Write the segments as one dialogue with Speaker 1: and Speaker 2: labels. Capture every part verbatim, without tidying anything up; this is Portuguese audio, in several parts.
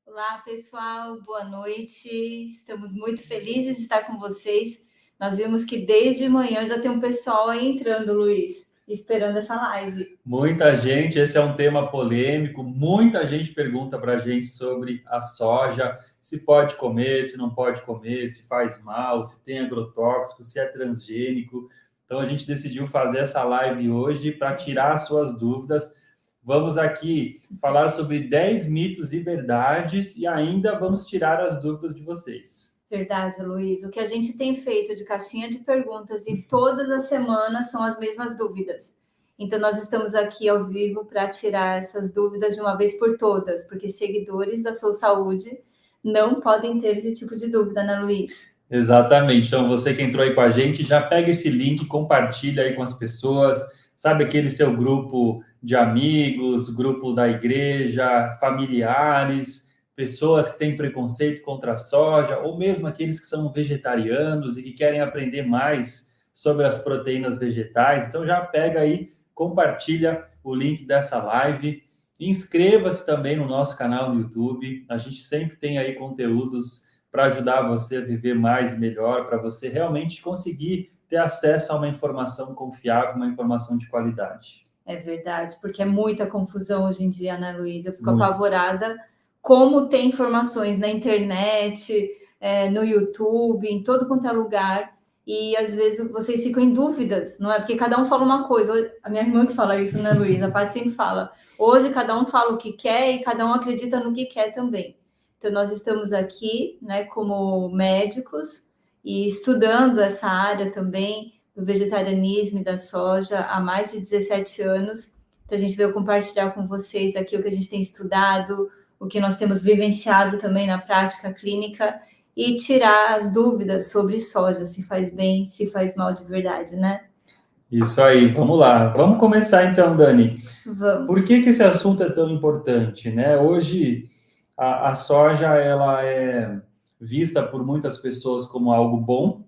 Speaker 1: Olá, pessoal, boa noite. Estamos muito felizes de estar com vocês. Nós vimos que desde manhã já tem um pessoal aí entrando, Luiz, esperando essa live.
Speaker 2: Muita gente, esse é um tema polêmico, muita gente pergunta para a gente sobre a soja, se pode comer, se não pode comer, se faz mal, se tem agrotóxico, se é transgênico. Então a gente decidiu fazer essa live hoje para tirar as suas dúvidas. Vamos aqui falar sobre dez mitos e verdades e ainda vamos tirar as dúvidas de vocês.
Speaker 1: Verdade, Luiz. O que a gente tem feito de caixinha de perguntas e todas as semanas são as mesmas dúvidas. Então, nós estamos aqui ao vivo para tirar essas dúvidas de uma vez por todas, porque seguidores da Sou Saúde não podem ter esse tipo de dúvida, né, Luiz?
Speaker 2: Exatamente. Então, você que entrou aí com a gente, já pega esse link, compartilha aí com as pessoas, sabe aquele seu grupo de amigos, grupo da igreja, familiares, pessoas que têm preconceito contra a soja, ou mesmo aqueles que são vegetarianos e que querem aprender mais sobre as proteínas vegetais. Então, já pega aí, compartilha o link dessa live. Inscreva-se também no nosso canal no YouTube. A gente sempre tem aí conteúdos para ajudar você a viver mais e melhor, para você realmente conseguir ter acesso a uma informação confiável, uma informação de qualidade.
Speaker 1: É verdade, porque é muita confusão hoje em dia, né, Luiz? Eu fico
Speaker 2: Muito.
Speaker 1: apavorada como tem informações na internet, é, no YouTube, em todo quanto é lugar, e às vezes vocês ficam em dúvidas, não é? Porque cada um fala uma coisa. A minha irmã que fala isso, né, Luiz? A Paty sempre fala. Hoje cada um fala o que quer e cada um acredita no que quer também. Então, nós estamos aqui, né, como médicos e estudando essa área também do vegetarianismo e da soja há mais de dezessete anos. Então, a gente veio compartilhar com vocês aqui o que a gente tem estudado, o que nós temos vivenciado também na prática clínica e tirar as dúvidas sobre soja, se faz bem, se faz mal de verdade, né?
Speaker 2: Isso aí, vamos lá. Vamos começar então, Dani.
Speaker 1: Vamos.
Speaker 2: Por que que esse assunto é tão importante, né? Hoje, a, a soja, ela é vista por muitas pessoas como algo bom,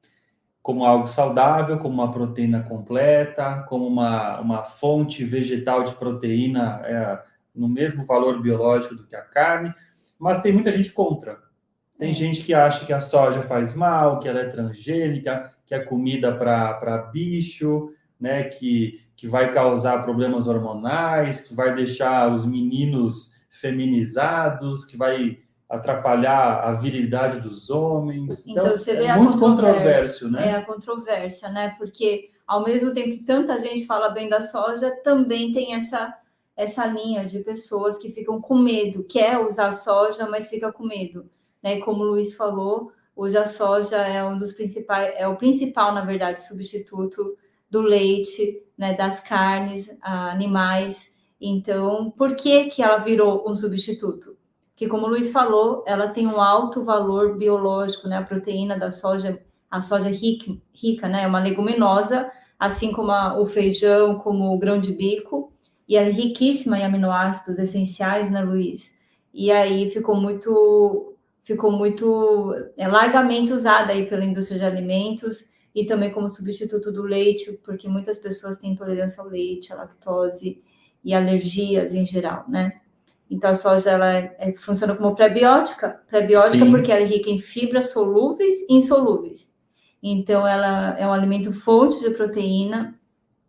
Speaker 2: como algo saudável, como uma proteína completa, como uma, uma fonte vegetal de proteína é, no mesmo valor biológico do que a carne, mas tem muita gente contra. Tem é. gente que acha que a soja faz mal, que ela é transgênica, que é comida para bicho, né, que, que vai causar problemas hormonais, que vai deixar os meninos feminizados, que vai atrapalhar a virilidade dos homens.
Speaker 1: Então, então você vê
Speaker 2: é
Speaker 1: a
Speaker 2: muito
Speaker 1: controverso,
Speaker 2: né?
Speaker 1: É a controvérsia, né? Porque ao mesmo tempo que tanta gente fala bem da soja, também tem essa essa linha de pessoas que ficam com medo, quer usar soja, mas fica com medo, né? Como o Luiz falou, hoje a soja é um dos principais, é o principal, na verdade, substituto do leite, né? Das carnes, animais. Então, por que que ela virou um substituto? Que, como o Luiz falou, ela tem um alto valor biológico, né? A proteína da soja, a soja rica, rica, né? É uma leguminosa, assim como a, o feijão, como o grão de bico, e ela é riquíssima em aminoácidos essenciais, né, Luiz? E aí ficou muito, ficou muito é, largamente usada aí pela indústria de alimentos e também como substituto do leite, porque muitas pessoas têm intolerância ao leite, à lactose e alergias em geral, né? Então, a soja ela é, é, funciona como pré-biótica, pré-biótica Sim. porque ela é rica em fibras solúveis e insolúveis. Então, ela é um alimento fonte de proteína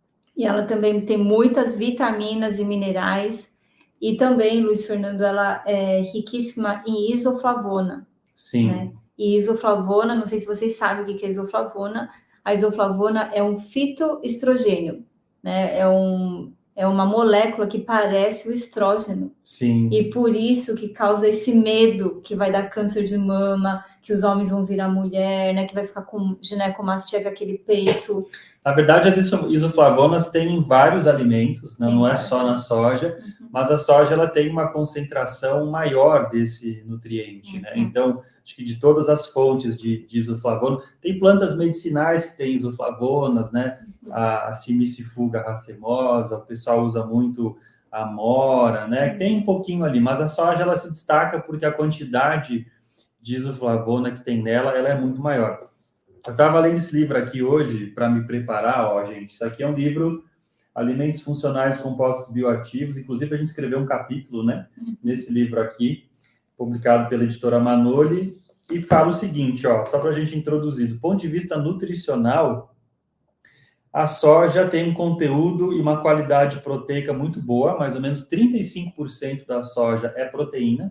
Speaker 1: e ela também tem muitas vitaminas e minerais. E também, Luiz Fernando, ela é riquíssima em isoflavona.
Speaker 2: Sim.
Speaker 1: Né? E isoflavona, não sei se vocês sabem o que é isoflavona. A isoflavona é um fitoestrogênio, né? É um... É uma molécula que parece o estrógeno.
Speaker 2: Sim.
Speaker 1: E por isso que causa esse medo que vai dar câncer de mama, que os homens vão virar mulher, né? Que vai ficar com ginecomastia, com aquele peito.
Speaker 2: Na verdade, as isoflavonas tem em vários alimentos, né? Não é só na soja, uhum. mas a soja ela tem uma concentração maior desse nutriente, uhum. né? Então, acho que de todas as fontes de, de isoflavona, tem plantas medicinais que têm isoflavonas, né? Uhum. A, a Simicifuga racemosa, o pessoal usa muito a amora, né? Uhum. Tem um pouquinho ali, mas a soja ela se destaca porque a quantidade de isoflavona que tem nela, ela é muito maior. Eu estava lendo esse livro aqui hoje para me preparar, ó, gente. Isso aqui é um livro Alimentos Funcionais Compostos Bioativos. Inclusive, a gente escreveu um capítulo, né? Nesse livro aqui. publicado pela editora Manoli, e fala o seguinte, ó, só para a gente introduzir, do ponto de vista nutricional, a soja tem um conteúdo e uma qualidade proteica muito boa, mais ou menos trinta e cinco por cento da soja é proteína.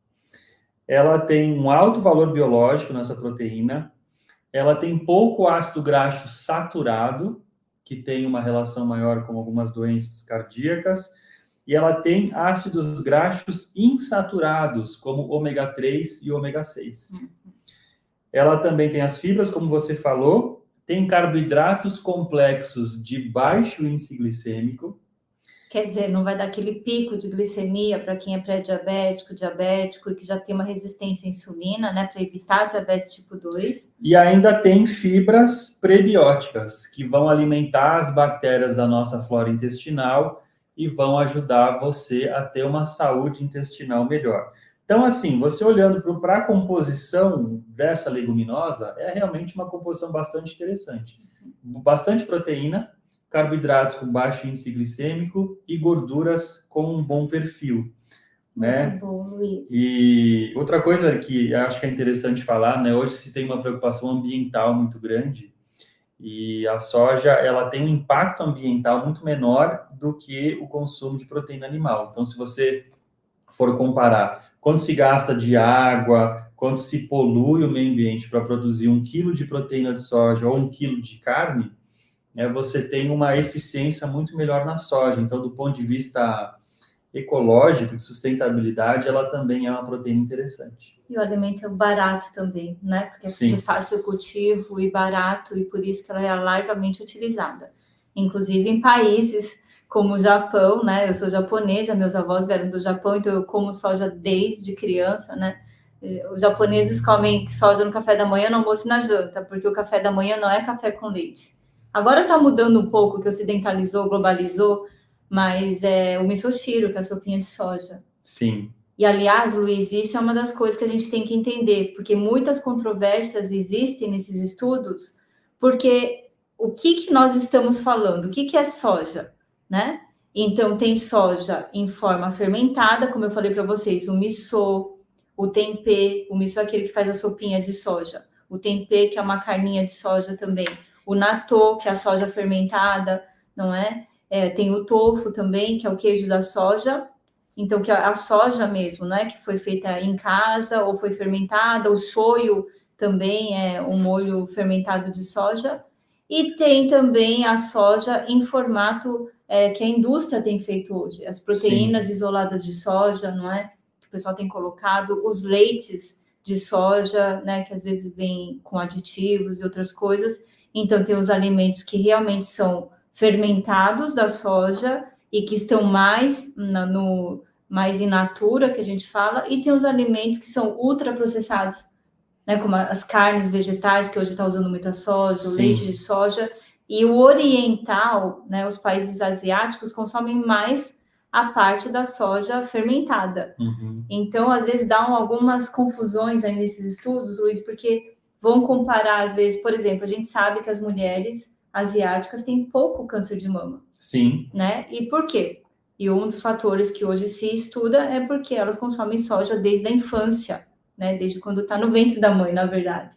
Speaker 2: Ela tem um alto valor biológico nessa proteína. Ela tem pouco ácido graxo saturado, que tem uma relação maior com algumas doenças cardíacas. E ela tem ácidos graxos insaturados, como ômega três e ômega seis. Ela também tem as fibras, como você falou, tem carboidratos complexos de baixo índice glicêmico.
Speaker 1: Quer dizer, não vai dar aquele pico de glicemia para quem é pré-diabético, diabético e que já tem uma resistência à insulina, né, para evitar diabetes tipo dois.
Speaker 2: E ainda tem fibras prebióticas, que vão alimentar as bactérias da nossa flora intestinal e vão ajudar você a ter uma saúde intestinal melhor. Então, assim, você olhando para a composição dessa leguminosa, é realmente uma composição bastante interessante. Bastante proteína, carboidratos com baixo índice glicêmico e gorduras com um bom perfil, né?
Speaker 1: Muito bom, Luiz.
Speaker 2: E outra coisa que acho que é interessante falar, né? Hoje se tem uma preocupação ambiental muito grande e a soja, ela tem um impacto ambiental muito menor do que o consumo de proteína animal. Então, se você for comparar quanto se gasta de água, quanto se polui o meio ambiente para produzir um quilo de proteína de soja ou um quilo de carne, né, você tem uma eficiência muito melhor na soja. Então, do ponto de vista ecológico, de sustentabilidade, ela também é uma proteína interessante.
Speaker 1: E o alimento é barato também, né? Porque é
Speaker 2: Sim.
Speaker 1: de fácil cultivo e barato, e por isso que ela é largamente utilizada. Inclusive em países como o Japão, né? Eu sou japonesa, meus avós vieram do Japão, então eu como soja desde criança, né? Os japoneses comem soja no café da manhã, no almoço e na janta, porque o café da manhã não é café com leite. Agora está mudando um pouco, que ocidentalizou, globalizou, mas é o misoshiro, que é a sopinha de soja.
Speaker 2: Sim.
Speaker 1: E, aliás, Luiz, isso é uma das coisas que a gente tem que entender, porque muitas controvérsias existem nesses estudos, porque o que, que nós estamos falando? O que, que é soja? Né? Então, tem soja em forma fermentada, como eu falei para vocês, o miso, o tempê, o miso é aquele que faz a sopinha de soja, o tempê, que é uma carninha de soja também, o natô, que é a soja fermentada, não é? É, tem o tofu também, que é o queijo da soja, então, que é a soja mesmo, né? Que foi feita em casa ou foi fermentada, o shoyu também é um molho fermentado de soja, e tem também a soja em formato é, que a indústria tem feito hoje, as proteínas Sim. isoladas de soja, não é? Que o pessoal tem colocado, os leites de soja, né? Que às vezes vem com aditivos e outras coisas. Então, tem os alimentos que realmente são fermentados da soja e que estão mais, na, no, mais in natura, que a gente fala, e tem os alimentos que são ultraprocessados, né, como as carnes vegetais, que hoje está usando muita soja, o leite de soja, e o oriental, né, os países asiáticos consomem mais a parte da soja fermentada.
Speaker 2: Uhum.
Speaker 1: Então, às vezes, dá algumas confusões aí nesses estudos, Luiz, porque vão comparar, às vezes, por exemplo, a gente sabe que as mulheres asiáticas têm pouco câncer de mama.
Speaker 2: Sim.
Speaker 1: Né? E por quê? E um dos fatores que hoje se estuda é porque elas consomem soja desde a infância, né? Desde quando está no ventre da mãe, na verdade.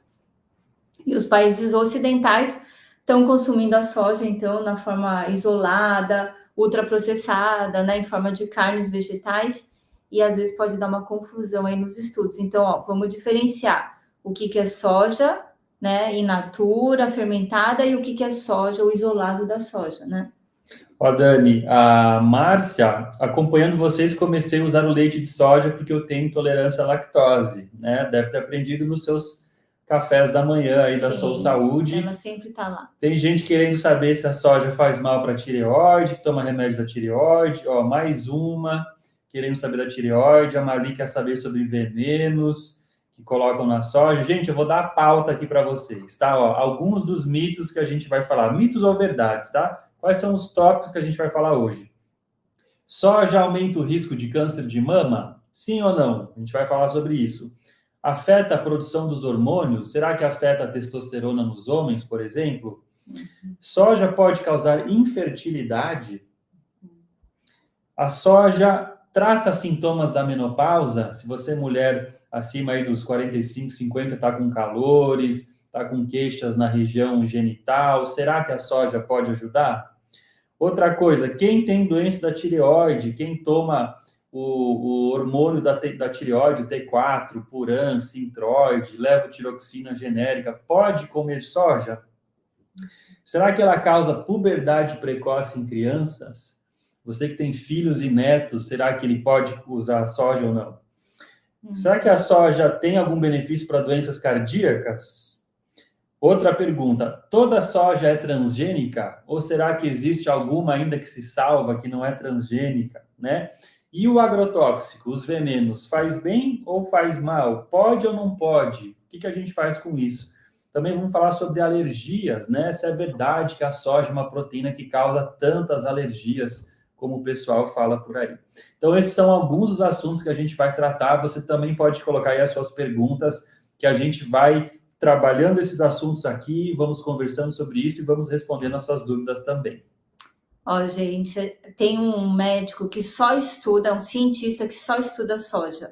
Speaker 1: E os países ocidentais estão consumindo a soja, então, na forma isolada, ultraprocessada, né? Em forma de carnes vegetais, e às vezes pode dar uma confusão aí nos estudos. Então, ó, vamos diferenciar o que, que é soja, né? In natura, fermentada, e o que, que é soja, o isolado da soja, né?
Speaker 2: Ó, Dani, a Márcia, acompanhando vocês, comecei a usar o leite de soja porque eu tenho intolerância à lactose, né? Deve ter aprendido nos seus cafés da manhã aí da
Speaker 1: Sim,
Speaker 2: Sou Saúde.
Speaker 1: Ela sempre tá lá.
Speaker 2: Tem gente querendo saber se a soja faz mal para a tireoide, que toma remédio da tireoide. Ó, mais uma querendo saber da tireoide. A Marli quer saber sobre venenos que colocam na soja. Gente, eu vou dar a pauta aqui para vocês, tá? Ó, alguns dos mitos que a gente vai falar, mitos ou verdades, tá? Quais são os tópicos que a gente vai falar hoje? Soja aumenta o risco de câncer de mama? Sim ou não? A gente vai falar sobre isso. Afeta a produção dos hormônios? Será que afeta a testosterona nos homens, por exemplo? Soja pode causar infertilidade? A soja trata sintomas da menopausa. Se você é mulher acima aí dos quarenta e cinco, cinquenta, está com calores, está com queixas na região genital, será que a soja pode ajudar? Outra coisa, quem tem doença da tireoide, quem toma o, o hormônio da, da tireoide, T quatro, Puran, Sintroid, levotiroxina genérica, pode comer soja? Será que ela causa puberdade precoce em crianças? Você que tem filhos e netos, será que ele pode usar soja ou não? Hum. Será que a soja tem algum benefício para doenças cardíacas? Outra pergunta, toda soja é transgênica? Ou será que existe alguma ainda que se salva, que não é transgênica, né? E o agrotóxico, os venenos, faz bem ou faz mal? Pode ou não pode? O que, que a gente faz com isso? Também vamos falar sobre alergias, né? Se é verdade que a soja é uma proteína que causa tantas alergias, como o pessoal fala por aí. Então, esses são alguns dos assuntos que a gente vai tratar. Você também pode colocar aí as suas perguntas, que a gente vai trabalhando esses assuntos aqui, vamos conversando sobre isso e vamos respondendo as suas dúvidas também.
Speaker 1: Ó, gente, tem um médico que só estuda, um cientista que só estuda soja.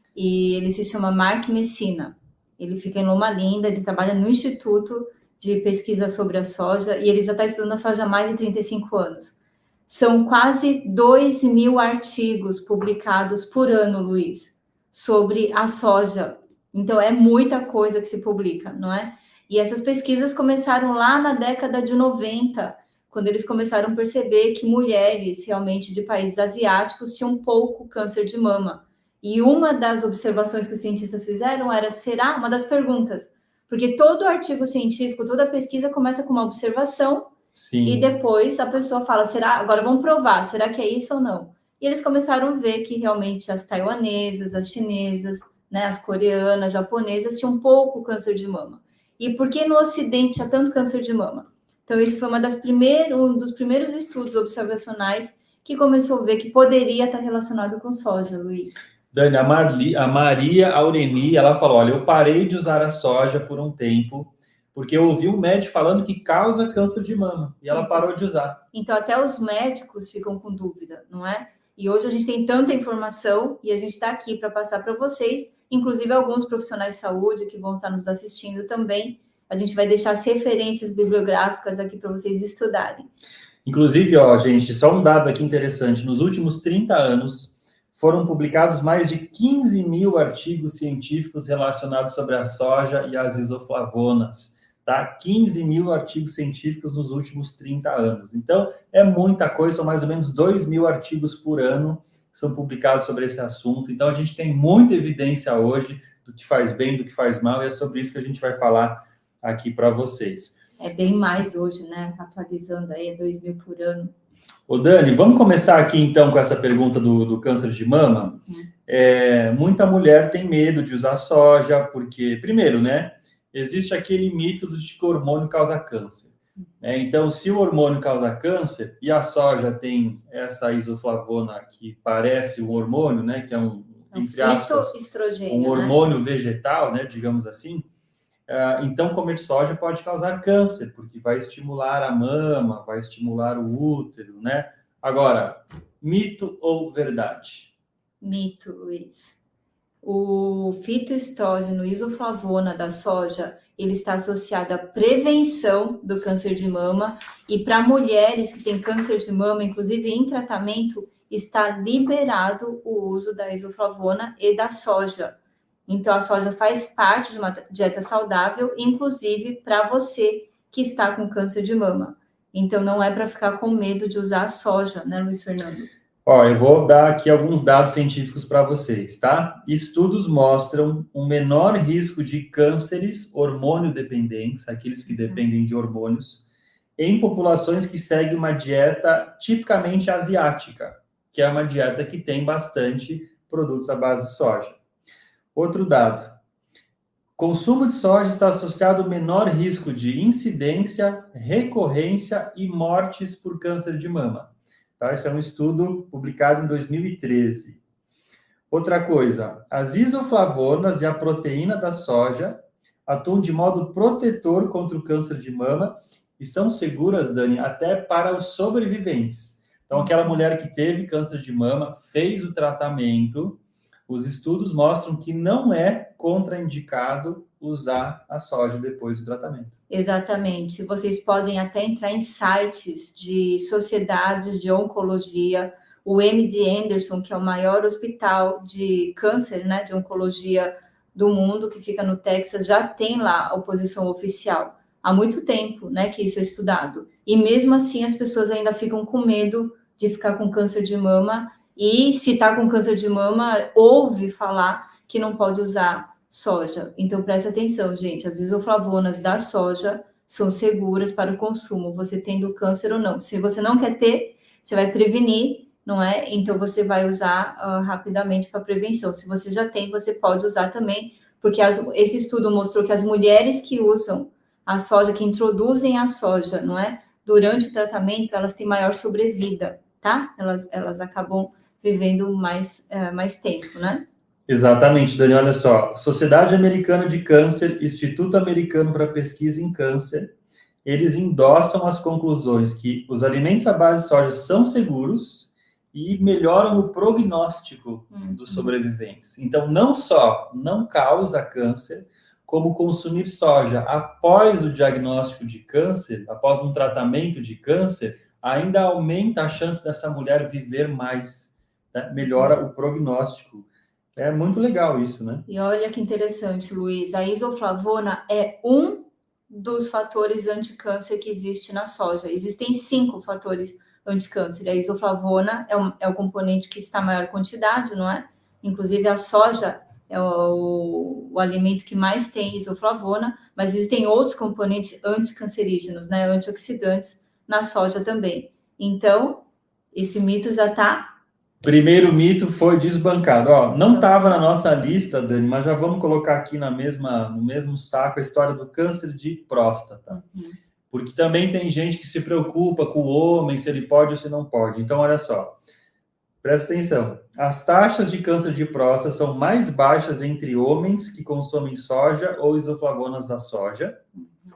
Speaker 1: E ele se chama Mark Messina. Ele fica em Loma Linda, ele trabalha no Instituto de Pesquisa sobre a Soja e ele já está estudando a soja há mais de trinta e cinco anos. São quase dois mil artigos publicados por ano, Luiz, sobre a soja. Então, é muita coisa que se publica, não é? E essas pesquisas começaram lá na década de noventa, quando eles começaram a perceber que mulheres, realmente, de países asiáticos, tinham pouco câncer de mama. E uma das observações que os cientistas fizeram era, será? Uma das perguntas. Porque todo artigo científico, toda pesquisa começa com uma observação. Sim. E depois a pessoa fala, será? Agora vamos provar, será que é isso ou não? E eles começaram a ver que realmente as taiwanesas, as chinesas, né, as coreanas, japonesas tinham pouco câncer de mama. E por que no Ocidente tinha tanto câncer de mama? Então, esse foi uma das primeiros, um dos primeiros estudos observacionais que começou a ver que poderia estar relacionado com soja, Luiz.
Speaker 2: Dani, a, Marli, a Maria Auremi, ela falou, olha, eu parei de usar a soja por um tempo, porque eu ouvi um médico falando que causa câncer de mama, e ela parou de usar.
Speaker 1: Então, até os médicos ficam com dúvida, não é? E hoje a gente tem tanta informação, e a gente está aqui para passar para vocês, inclusive alguns profissionais de saúde que vão estar nos assistindo também. A gente vai deixar as referências bibliográficas aqui para vocês estudarem.
Speaker 2: Inclusive, ó, gente, só um dado aqui interessante. Nos últimos trinta anos, foram publicados mais de quinze mil artigos científicos relacionados sobre a soja e as isoflavonas, tá? quinze mil artigos científicos nos últimos trinta anos. Então, é muita coisa, são mais ou menos dois mil artigos por ano que são publicados sobre esse assunto. Então, a gente tem muita evidência hoje do que faz bem, do que faz mal, e é sobre isso que a gente vai falar aqui para vocês.
Speaker 1: É bem mais hoje, né? Atualizando aí, é dois mil por ano.
Speaker 2: Ô, Dani, vamos começar aqui, então, com essa pergunta do, do câncer de mama. Hum. É, muita mulher tem medo de usar soja, porque, primeiro, né, existe aquele mito de que o hormônio causa câncer. É, então, se o hormônio causa câncer, e a soja tem essa isoflavona que parece um hormônio, né, que é um,
Speaker 1: um entre aspas,
Speaker 2: um hormônio, né, vegetal, né, digamos assim, Uh, então, comer soja pode causar câncer, porque vai estimular a mama, vai estimular o útero, né? Agora, mito ou verdade?
Speaker 1: Mito, Luiz. O fitoestrógeno isoflavona da soja, ele está associado à prevenção do câncer de mama, e para mulheres que têm câncer de mama, inclusive em tratamento, está liberado o uso da isoflavona e da soja. Então, a soja faz parte de uma dieta saudável, inclusive para você que está com câncer de mama. Então, não é para ficar com medo de usar a soja, né, Luiz Fernando?
Speaker 2: Ó, eu vou dar aqui alguns dados científicos para vocês, tá? Estudos mostram um menor risco de cânceres hormônio-dependentes, aqueles que dependem de hormônios, em populações que seguem uma dieta tipicamente asiática, que é uma dieta que tem bastante produtos à base de soja. Outro dado, consumo de soja está associado ao menor risco de incidência, recorrência e mortes por câncer de mama. Tá? Esse é um estudo publicado em dois mil e treze. Outra coisa, as isoflavonas e a proteína da soja atuam de modo protetor contra o câncer de mama e são seguras, Dani, até para os sobreviventes. Então, aquela mulher que teve câncer de mama, fez o tratamento, os estudos mostram que não é contraindicado usar a soja depois do tratamento.
Speaker 1: Exatamente. Vocês podem até entrar em sites de sociedades de oncologia. O M D Anderson, que é o maior hospital de câncer, né, de oncologia do mundo, que fica no Texas, já tem lá a oposição oficial. Há muito tempo, né, que isso é estudado. E mesmo assim as pessoas ainda ficam com medo de ficar com câncer de mama. E se está com câncer de mama, ouve falar que não pode usar soja. Então, presta atenção, gente. As isoflavonas da soja são seguras para o consumo, você tendo câncer ou não. Se você não quer ter, você vai prevenir, não é? Então, você vai usar uh, rapidamente para prevenção. Se você já tem, você pode usar também, porque as, esse estudo mostrou que as mulheres que usam a soja, que introduzem a soja, não é? Durante o tratamento, elas têm maior sobrevida, tá? Elas, elas acabam vivendo mais, uh, mais tempo, né?
Speaker 2: Exatamente, Dani, olha só. Sociedade Americana de Câncer, Instituto Americano para Pesquisa em Câncer, eles endossam as conclusões que os alimentos à base de soja são seguros e melhoram o prognóstico uhum. dos sobreviventes. Então, não só não causa câncer, como consumir soja após o diagnóstico de câncer, após um tratamento de câncer, ainda aumenta a chance dessa mulher viver mais, né? Melhora o prognóstico. É muito legal isso, né?
Speaker 1: E olha que interessante, Luiz. A isoflavona é um dos fatores anticâncer que existe na soja. Existem cinco fatores anticâncer. A isoflavona é o, é o componente que está em maior quantidade, não é? Inclusive, a soja é o, o alimento que mais tem isoflavona, mas existem outros componentes anticancerígenos, né? Antioxidantes na soja também. Então, esse mito já está...
Speaker 2: Primeiro mito foi desbancado. Ó, não estava na nossa lista, Dani, mas já vamos colocar aqui na mesma, no mesmo saco a história do câncer de próstata. Uhum. Porque também tem gente que se preocupa com o homem, se ele pode ou se não pode. Então, olha só, presta atenção. As taxas de câncer de próstata são mais baixas entre homens que consomem soja ou isoflavonas da soja. Uhum.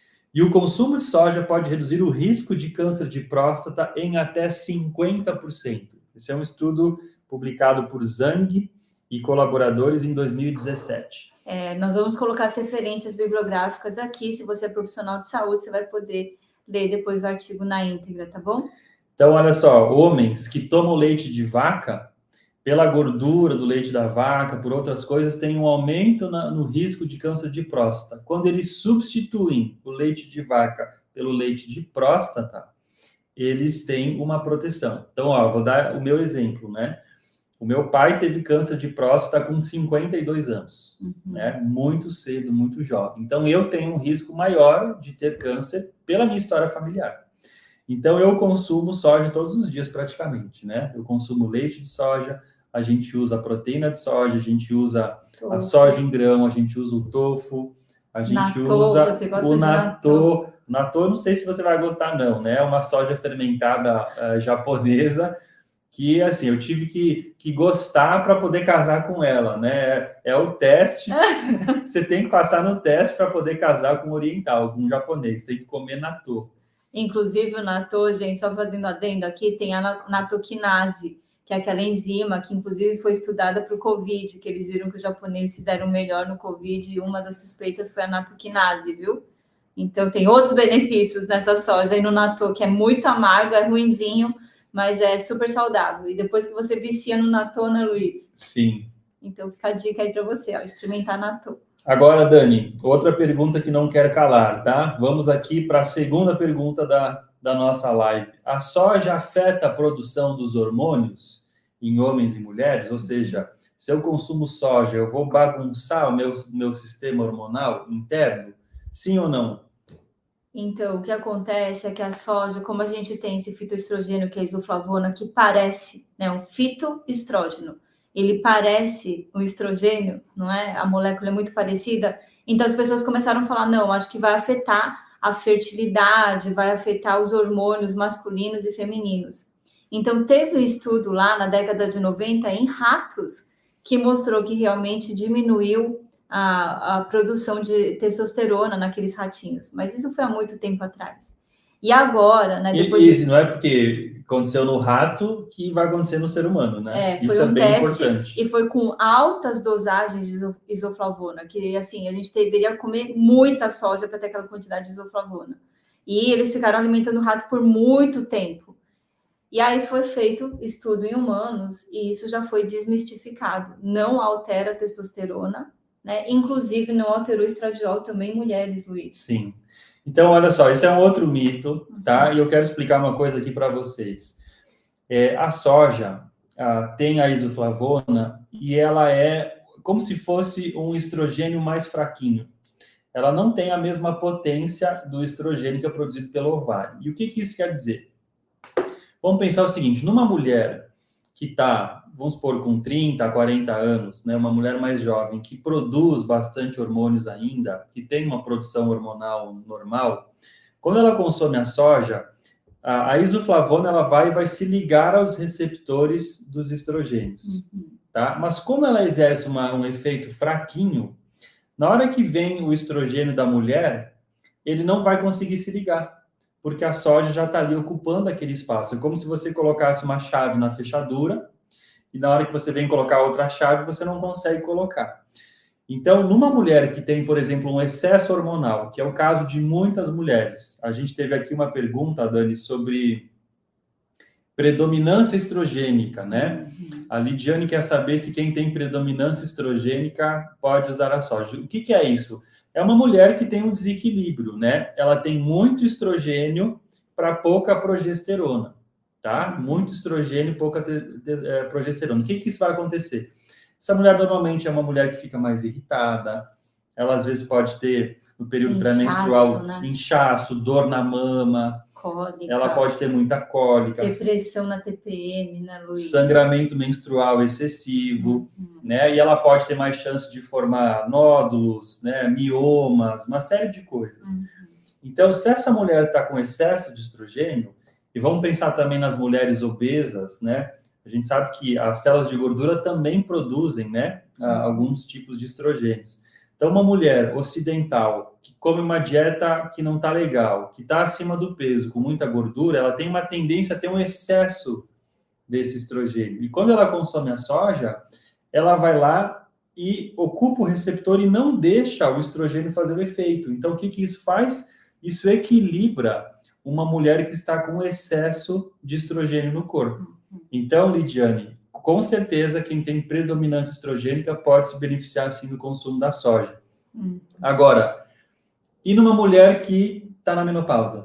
Speaker 2: E o consumo de soja pode reduzir o risco de câncer de próstata em até cinquenta por cento. Esse é um estudo publicado por Zhang e colaboradores em dois mil e dezessete.
Speaker 1: É, nós vamos colocar as referências bibliográficas aqui. Se você é profissional de saúde, você vai poder ler depois o artigo na íntegra, tá bom?
Speaker 2: Então, olha só, homens que tomam leite de vaca, pela gordura do leite da vaca, por outras coisas, tem um aumento na, no risco de câncer de próstata. Quando eles substituem o leite de vaca pelo leite de próstata, eles têm uma proteção. Então, ó, vou dar o meu exemplo, né? O meu pai teve câncer de próstata com cinquenta e dois anos, uhum. né? Muito cedo, muito jovem. Então, eu tenho um risco maior de ter câncer pela minha história familiar. Então, eu consumo soja todos os dias praticamente, né? Eu consumo leite de soja, a gente usa a proteína de soja, a gente usa tofu. A soja em grão, a gente usa o tofu, a gente natô, usa o natô. Natô, eu não sei se você vai gostar, não, né? É uma soja fermentada uh, japonesa que, assim, eu tive que, que gostar para poder casar com ela, né? É o teste. Você tem que passar no teste para poder casar com um oriental, com um japonês. Tem que comer natô.
Speaker 1: Inclusive, o natô, gente, só fazendo adendo aqui, tem a natoquinase, que é aquela enzima que, inclusive, foi estudada para o Covid, que eles viram que os japoneses se deram melhor no Covid e uma das suspeitas foi a natoquinase, viu? Então, tem outros benefícios nessa soja aí no natô, que é muito amargo, é ruinzinho, mas é super saudável. E depois que você vicia no natô, né, Luiz?
Speaker 2: Sim.
Speaker 1: Então, fica a dica aí para você, ó, experimentar natô.
Speaker 2: Agora, Dani, outra pergunta que não quer calar, tá? Vamos aqui para a segunda pergunta da, da nossa live. A soja afeta a produção dos hormônios em homens e mulheres? Ou seja, se eu consumo soja, eu vou bagunçar o meu, meu sistema hormonal interno? Sim ou não?
Speaker 1: Então, o que acontece é que a soja, como a gente tem esse fitoestrogênio, que é a isoflavona, que parece, né, um fitoestrógeno, ele parece um estrogênio, não é? A molécula é muito parecida. Então, as pessoas começaram a falar, não, acho que vai afetar a fertilidade, vai afetar os hormônios masculinos e femininos. Então, teve um estudo lá na década de noventa em ratos que mostrou que realmente diminuiu A, a produção de testosterona naqueles ratinhos, mas isso foi há muito tempo atrás. E agora, né?
Speaker 2: Depois e, de... não é porque aconteceu no rato que vai acontecer no ser humano, né?
Speaker 1: É, foi Isso um é bem teste importante. E foi com altas dosagens de isoflavona, que assim, a gente deveria comer muita soja para ter aquela quantidade de isoflavona. E eles ficaram alimentando o rato por muito tempo. E aí foi feito estudo em humanos e isso já foi desmistificado. Não altera a testosterona, né? Inclusive não alterou o estradiol também em mulheres, Luiz.
Speaker 2: Sim. Então, olha só, esse é um outro mito, tá? E eu quero explicar uma coisa aqui para vocês. É, a soja a, tem a isoflavona e ela é como se fosse um estrogênio mais fraquinho. Ela não tem a mesma potência do estrogênio que é produzido pelo ovário. E o que, que isso quer dizer? Vamos pensar o seguinte, numa mulher que está, vamos supor, com trinta, quarenta anos, né, uma mulher mais jovem, que produz bastante hormônios ainda, que tem uma produção hormonal normal, quando ela consome a soja, a, a isoflavona ela vai, vai se ligar aos receptores dos estrogênios. Uhum. Tá? Mas como ela exerce uma, um efeito fraquinho, na hora que vem o estrogênio da mulher, ele não vai conseguir se ligar, porque a soja já está ali ocupando aquele espaço. É como se você colocasse uma chave na fechadura e na hora que você vem colocar outra chave, você não consegue colocar. Então, numa mulher que tem, por exemplo, um excesso hormonal, que é o caso de muitas mulheres, a gente teve aqui uma pergunta, Dani, sobre predominância estrogênica, né? Uhum. A Lidiane quer saber se quem tem predominância estrogênica pode usar a soja. O que, que é isso? É uma mulher que tem um desequilíbrio, né? Ela tem muito estrogênio para pouca progesterona, tá? Muito estrogênio e pouca te, te, é, progesterona. O que, que isso vai acontecer? Essa mulher normalmente é uma mulher que fica mais irritada, ela às vezes pode ter, no período pré-menstrual, né? Inchaço, dor na mama, cólica, ela pode ter muita cólica,
Speaker 1: depressão na T P M, né, Luiz?
Speaker 2: Sangramento menstrual excessivo, uhum. né? E ela pode ter mais chance de formar nódulos, né? Miomas, uma série de coisas. Uhum. Então, se essa mulher está com excesso de estrogênio, e vamos pensar também nas mulheres obesas, né? A gente sabe que as células de gordura também produzem, né? Uhum. Alguns tipos de estrogênios. Então, uma mulher ocidental que come uma dieta que não está legal, que está acima do peso, com muita gordura, ela tem uma tendência a ter um excesso desse estrogênio. E quando ela consome a soja, ela vai lá e ocupa o receptor e não deixa o estrogênio fazer o efeito. Então, o que, que isso faz? Isso equilibra uma mulher que está com excesso de estrogênio no corpo. Então, Lidiane, com certeza, quem tem predominância estrogênica pode se beneficiar, sim, do consumo da soja. Hum. Agora, e numa mulher que está na menopausa?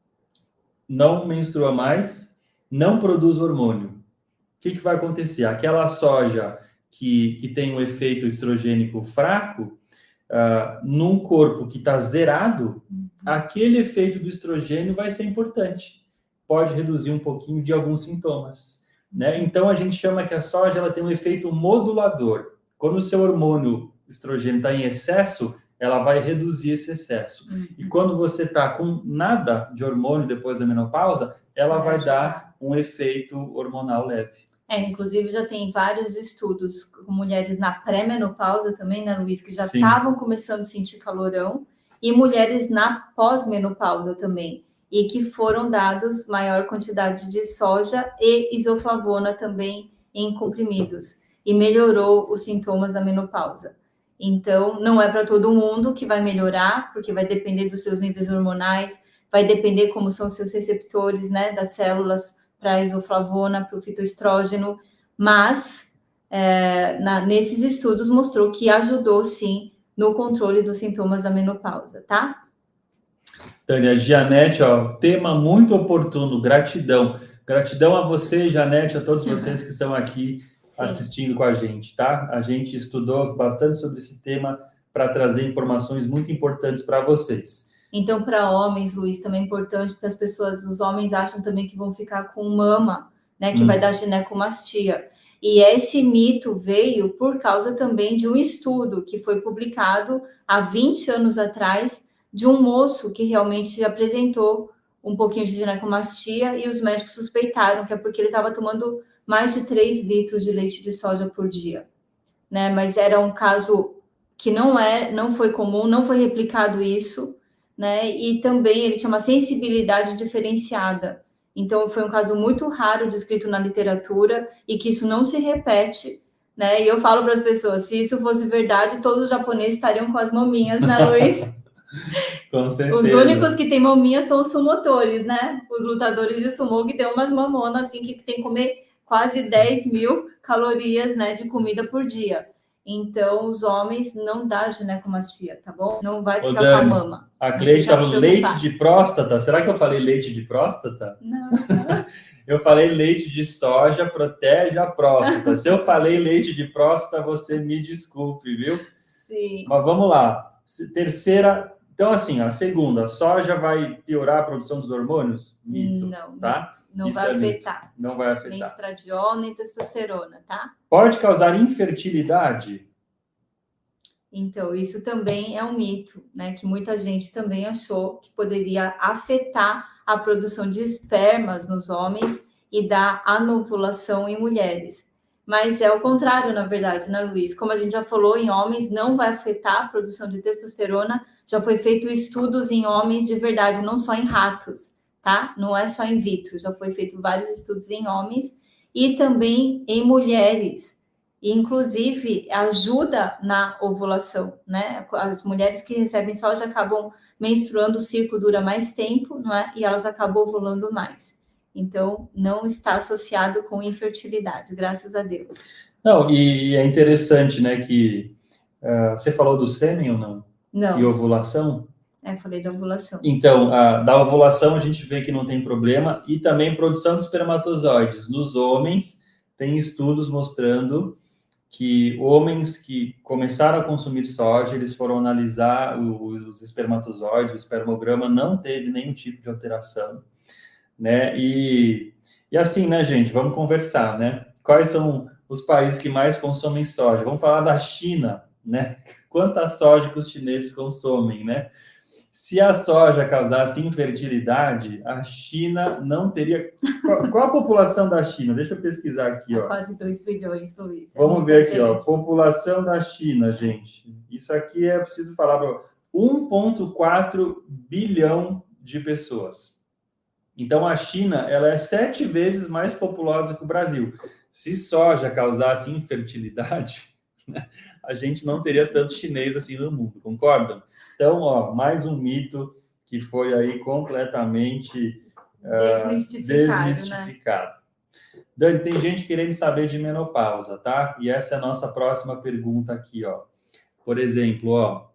Speaker 2: Não menstrua mais, não produz hormônio. O que, que vai acontecer? Aquela soja que, que tem um efeito estrogênico fraco, uh, num corpo que está zerado, hum. aquele efeito do estrogênio vai ser importante. Pode reduzir um pouquinho de alguns sintomas. Né? Então, a gente chama que a soja ela tem um efeito modulador. Quando o seu hormônio estrogênio está em excesso, ela vai reduzir esse excesso. Uhum. E quando você está com nada de hormônio depois da menopausa, ela vai dar um efeito hormonal leve.
Speaker 1: É, inclusive já tem vários estudos com mulheres na pré-menopausa também, né, Luiz, que já estavam começando a sentir calorão, e mulheres na pós-menopausa também. E que foram dados maior quantidade de soja e isoflavona também em comprimidos. E melhorou os sintomas da menopausa. Então, não é para todo mundo que vai melhorar, porque vai depender dos seus níveis hormonais, vai depender como são seus receptores, né, das células para a isoflavona, para o fitoestrógeno. Mas, é, na, nesses estudos, mostrou que ajudou, sim, no controle dos sintomas da menopausa, tá?
Speaker 2: Tânia, Janete, ó, tema muito oportuno, gratidão. Gratidão a você, Janete, a todos vocês que estão aqui Sim. assistindo com a gente, tá? A gente estudou bastante sobre esse tema para trazer informações muito importantes para vocês.
Speaker 1: Então, para homens, Luiz, também é importante, porque as pessoas, os homens acham também que vão ficar com mama, né? Que hum. vai dar ginecomastia. E esse mito veio por causa também de um estudo que foi publicado há vinte anos atrás, de um moço que realmente apresentou um pouquinho de ginecomastia e os médicos suspeitaram que é porque ele estava tomando mais de três litros de leite de soja por dia, né? Mas era um caso que não é, não foi comum, não foi replicado isso, né? E também ele tinha uma sensibilidade diferenciada. Então, foi um caso muito raro descrito na literatura e que isso não se repete, né? E eu falo para as pessoas, se isso fosse verdade, todos os japoneses estariam com as maminhas, né, Luiz?
Speaker 2: Com certeza.
Speaker 1: Os únicos que têm maminha são os sumotores, né? Os lutadores de sumô que tem umas mamonas, assim, que tem que comer quase dez mil calorias, né, de comida por dia. Então, os homens não dá ginecomastia, tá bom? Não vai ficar
Speaker 2: Ô, Dani,
Speaker 1: com a mama.
Speaker 2: A Cleide estava leite de próstata. Será que eu falei leite de próstata?
Speaker 1: Não.
Speaker 2: Eu falei leite de soja protege a próstata. Se eu falei leite de próstata, você me desculpe, viu?
Speaker 1: Sim.
Speaker 2: Mas vamos lá. Terceira... Então, assim, a segunda, a soja vai piorar a produção dos hormônios? Mito,
Speaker 1: não,
Speaker 2: tá?
Speaker 1: Não
Speaker 2: Isso
Speaker 1: vai
Speaker 2: é
Speaker 1: afetar.
Speaker 2: Mito. Não vai afetar.
Speaker 1: Nem estradiol, nem testosterona, tá?
Speaker 2: Pode causar infertilidade?
Speaker 1: Então, isso também é um mito, né? Que muita gente também achou que poderia afetar a produção de espermas nos homens e da anovulação em mulheres. Mas é o contrário, na verdade, né, Luiz? Como a gente já falou, em homens não vai afetar a produção de testosterona. Já foi feito estudos em homens de verdade, não só em ratos, tá? Não é só in vitro, já foi feito vários estudos em homens e também em mulheres. E, inclusive, ajuda na ovulação, né? As mulheres que recebem soja acabam menstruando, o ciclo dura mais tempo, não é? E elas acabam ovulando mais. Então, não está associado com infertilidade, graças a Deus.
Speaker 2: Não, e é interessante, né, que uh, você falou do sêmen ou não?
Speaker 1: Não.
Speaker 2: E ovulação?
Speaker 1: É, falei da ovulação.
Speaker 2: Então, a, da ovulação a gente vê que não tem problema, e também produção de espermatozoides. Nos homens, tem estudos mostrando que homens que começaram a consumir soja, eles foram analisar o, os espermatozoides, o espermograma não teve nenhum tipo de alteração, né? E, e assim, né, gente, vamos conversar, né? Quais são os países que mais consomem soja? Vamos falar da China, né? Quanta soja que os chineses consomem, né? Se a soja causasse infertilidade, a China não teria... Qual, qual a população da China? Deixa eu pesquisar aqui,
Speaker 1: é
Speaker 2: ó.
Speaker 1: Quase dois bilhões, Luiz. É
Speaker 2: Vamos ver aqui,
Speaker 1: gente.
Speaker 2: ó. População da China, gente. Isso aqui é preciso falar para um vírgula quatro bilhão de pessoas. Então, a China, ela é sete vezes mais populosa que o Brasil. Se soja causasse infertilidade, né, a gente não teria tanto chinês assim no mundo, concordam? Então, ó, mais um mito que foi aí completamente uh,
Speaker 1: desmistificado.
Speaker 2: desmistificado. Né? Dani, tem gente querendo saber de menopausa, tá? E essa é a nossa próxima pergunta aqui, ó. Por exemplo, ó,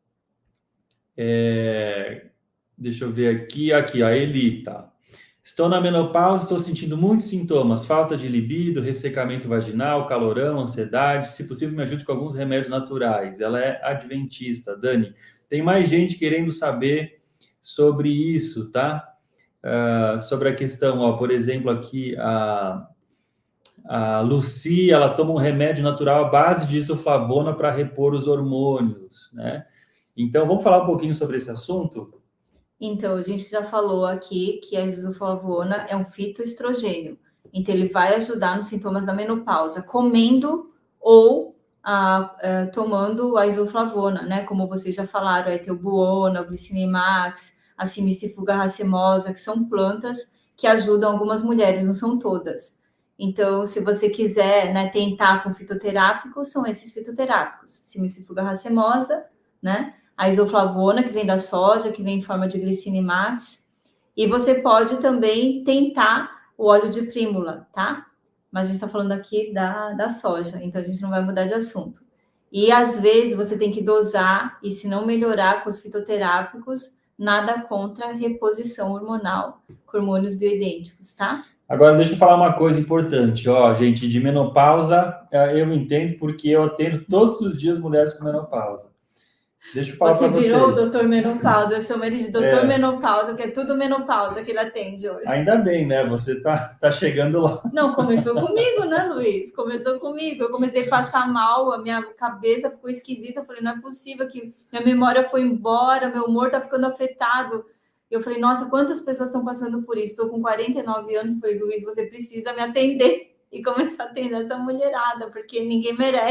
Speaker 2: é... deixa eu ver aqui, aqui, a Elita. Estou na menopausa, estou sentindo muitos sintomas, falta de libido, ressecamento vaginal, calorão, ansiedade. Se possível, me ajude com alguns remédios naturais. Ela é adventista, Dani. Tem mais gente querendo saber sobre isso, tá? Uh, sobre a questão, ó, por exemplo, aqui a, a Lucy, ela toma um remédio natural à base de isoflavona para repor os hormônios, né? Então, vamos falar um pouquinho sobre esse assunto?
Speaker 1: Então, a gente já falou aqui que a isoflavona é um fitoestrogênio. Então, ele vai ajudar nos sintomas da menopausa, comendo ou ah, ah, tomando a isoflavona, né? Como vocês já falaram, a etilbuona, o glicinimax, a simicifuga racemosa, que são plantas que ajudam algumas mulheres, não são todas. Então, se você quiser, né, tentar com fitoterápicos, são esses fitoterápicos. Simicifuga racemosa, né? A isoflavona, que vem da soja, que vem em forma de glicinimax. E você pode também tentar o óleo de prímula, tá? Mas a gente está falando aqui da, da soja, então a gente não vai mudar de assunto. E às vezes você tem que dosar, e se não melhorar com os fitoterápicos, nada contra a reposição hormonal com hormônios bioidênticos, tá?
Speaker 2: Agora, deixa eu falar uma coisa importante, ó, gente, de menopausa, eu entendo porque eu atendo todos os dias mulheres com menopausa. Deixa eu falar para vocês. Você
Speaker 1: virou o doutor Menopausa, eu chamo ele de doutor é. Menopausa, porque é tudo menopausa que ele atende hoje.
Speaker 2: Ainda bem, né? Você tá, tá chegando lá.
Speaker 1: Não, começou comigo, né, Luiz? Começou comigo. Eu comecei a passar mal, a minha cabeça ficou esquisita. Eu falei, não é possível que minha memória foi embora, meu humor tá ficando afetado. Eu falei, nossa, quantas pessoas estão passando por isso? Estou com quarenta e nove anos. Eu falei, Luiz, você precisa me atender e começar a atender essa mulherada, porque ninguém merece.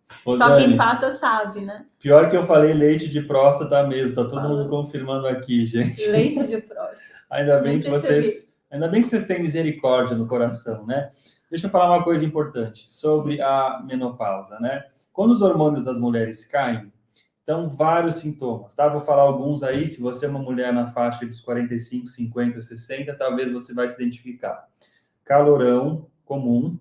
Speaker 2: Ô,
Speaker 1: Só
Speaker 2: Dani,
Speaker 1: quem passa sabe, né?
Speaker 2: Pior que eu falei leite de próstata mesmo, tá todo Falando. mundo confirmando aqui, gente.
Speaker 1: Leite de próstata.
Speaker 2: Ainda bem que vocês, ainda bem que vocês têm misericórdia no coração, né? Deixa eu falar uma coisa importante sobre a menopausa, né? Quando os hormônios das mulheres caem, estão vários sintomas, tá? Vou falar alguns aí, se você é uma mulher na faixa dos quarenta e cinco, cinquenta, sessenta, talvez você vai se identificar. Calorão comum,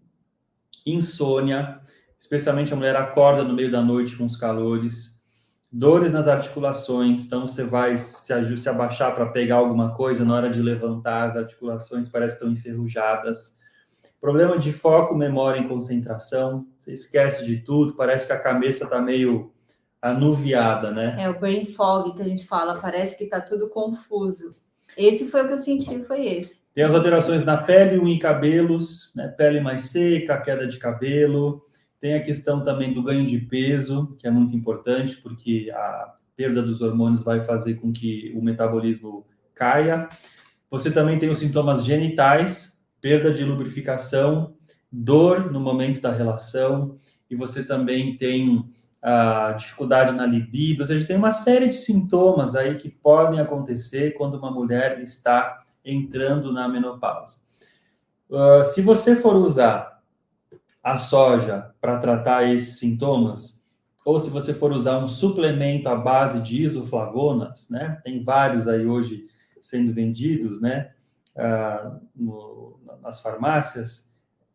Speaker 2: insônia, especialmente a mulher acorda no meio da noite com os calores, dores nas articulações, então você vai se, se abaixar para pegar alguma coisa, na hora de levantar, as articulações parecem que estão enferrujadas, problema de foco, memória e concentração, você esquece de tudo, parece que a cabeça está meio anuviada, né?
Speaker 1: É o brain fog que a gente fala, parece que está tudo confuso. Esse foi o que eu senti, foi esse.
Speaker 2: Tem as alterações na pele, unha e cabelos, né? Pele mais seca, queda de cabelo. Tem a questão também do ganho de peso, que é muito importante, porque a perda dos hormônios vai fazer com que o metabolismo caia. Você também tem os sintomas genitais, perda de lubrificação, dor no momento da relação, e você também tem a dificuldade na libido, ou seja, tem uma série de sintomas aí que podem acontecer quando uma mulher está entrando na menopausa. Uh, se você for usar a soja para tratar esses sintomas, ou se você for usar um suplemento à base de isoflavonas, né? Tem vários aí hoje sendo vendidos, né? Uh, no, nas farmácias,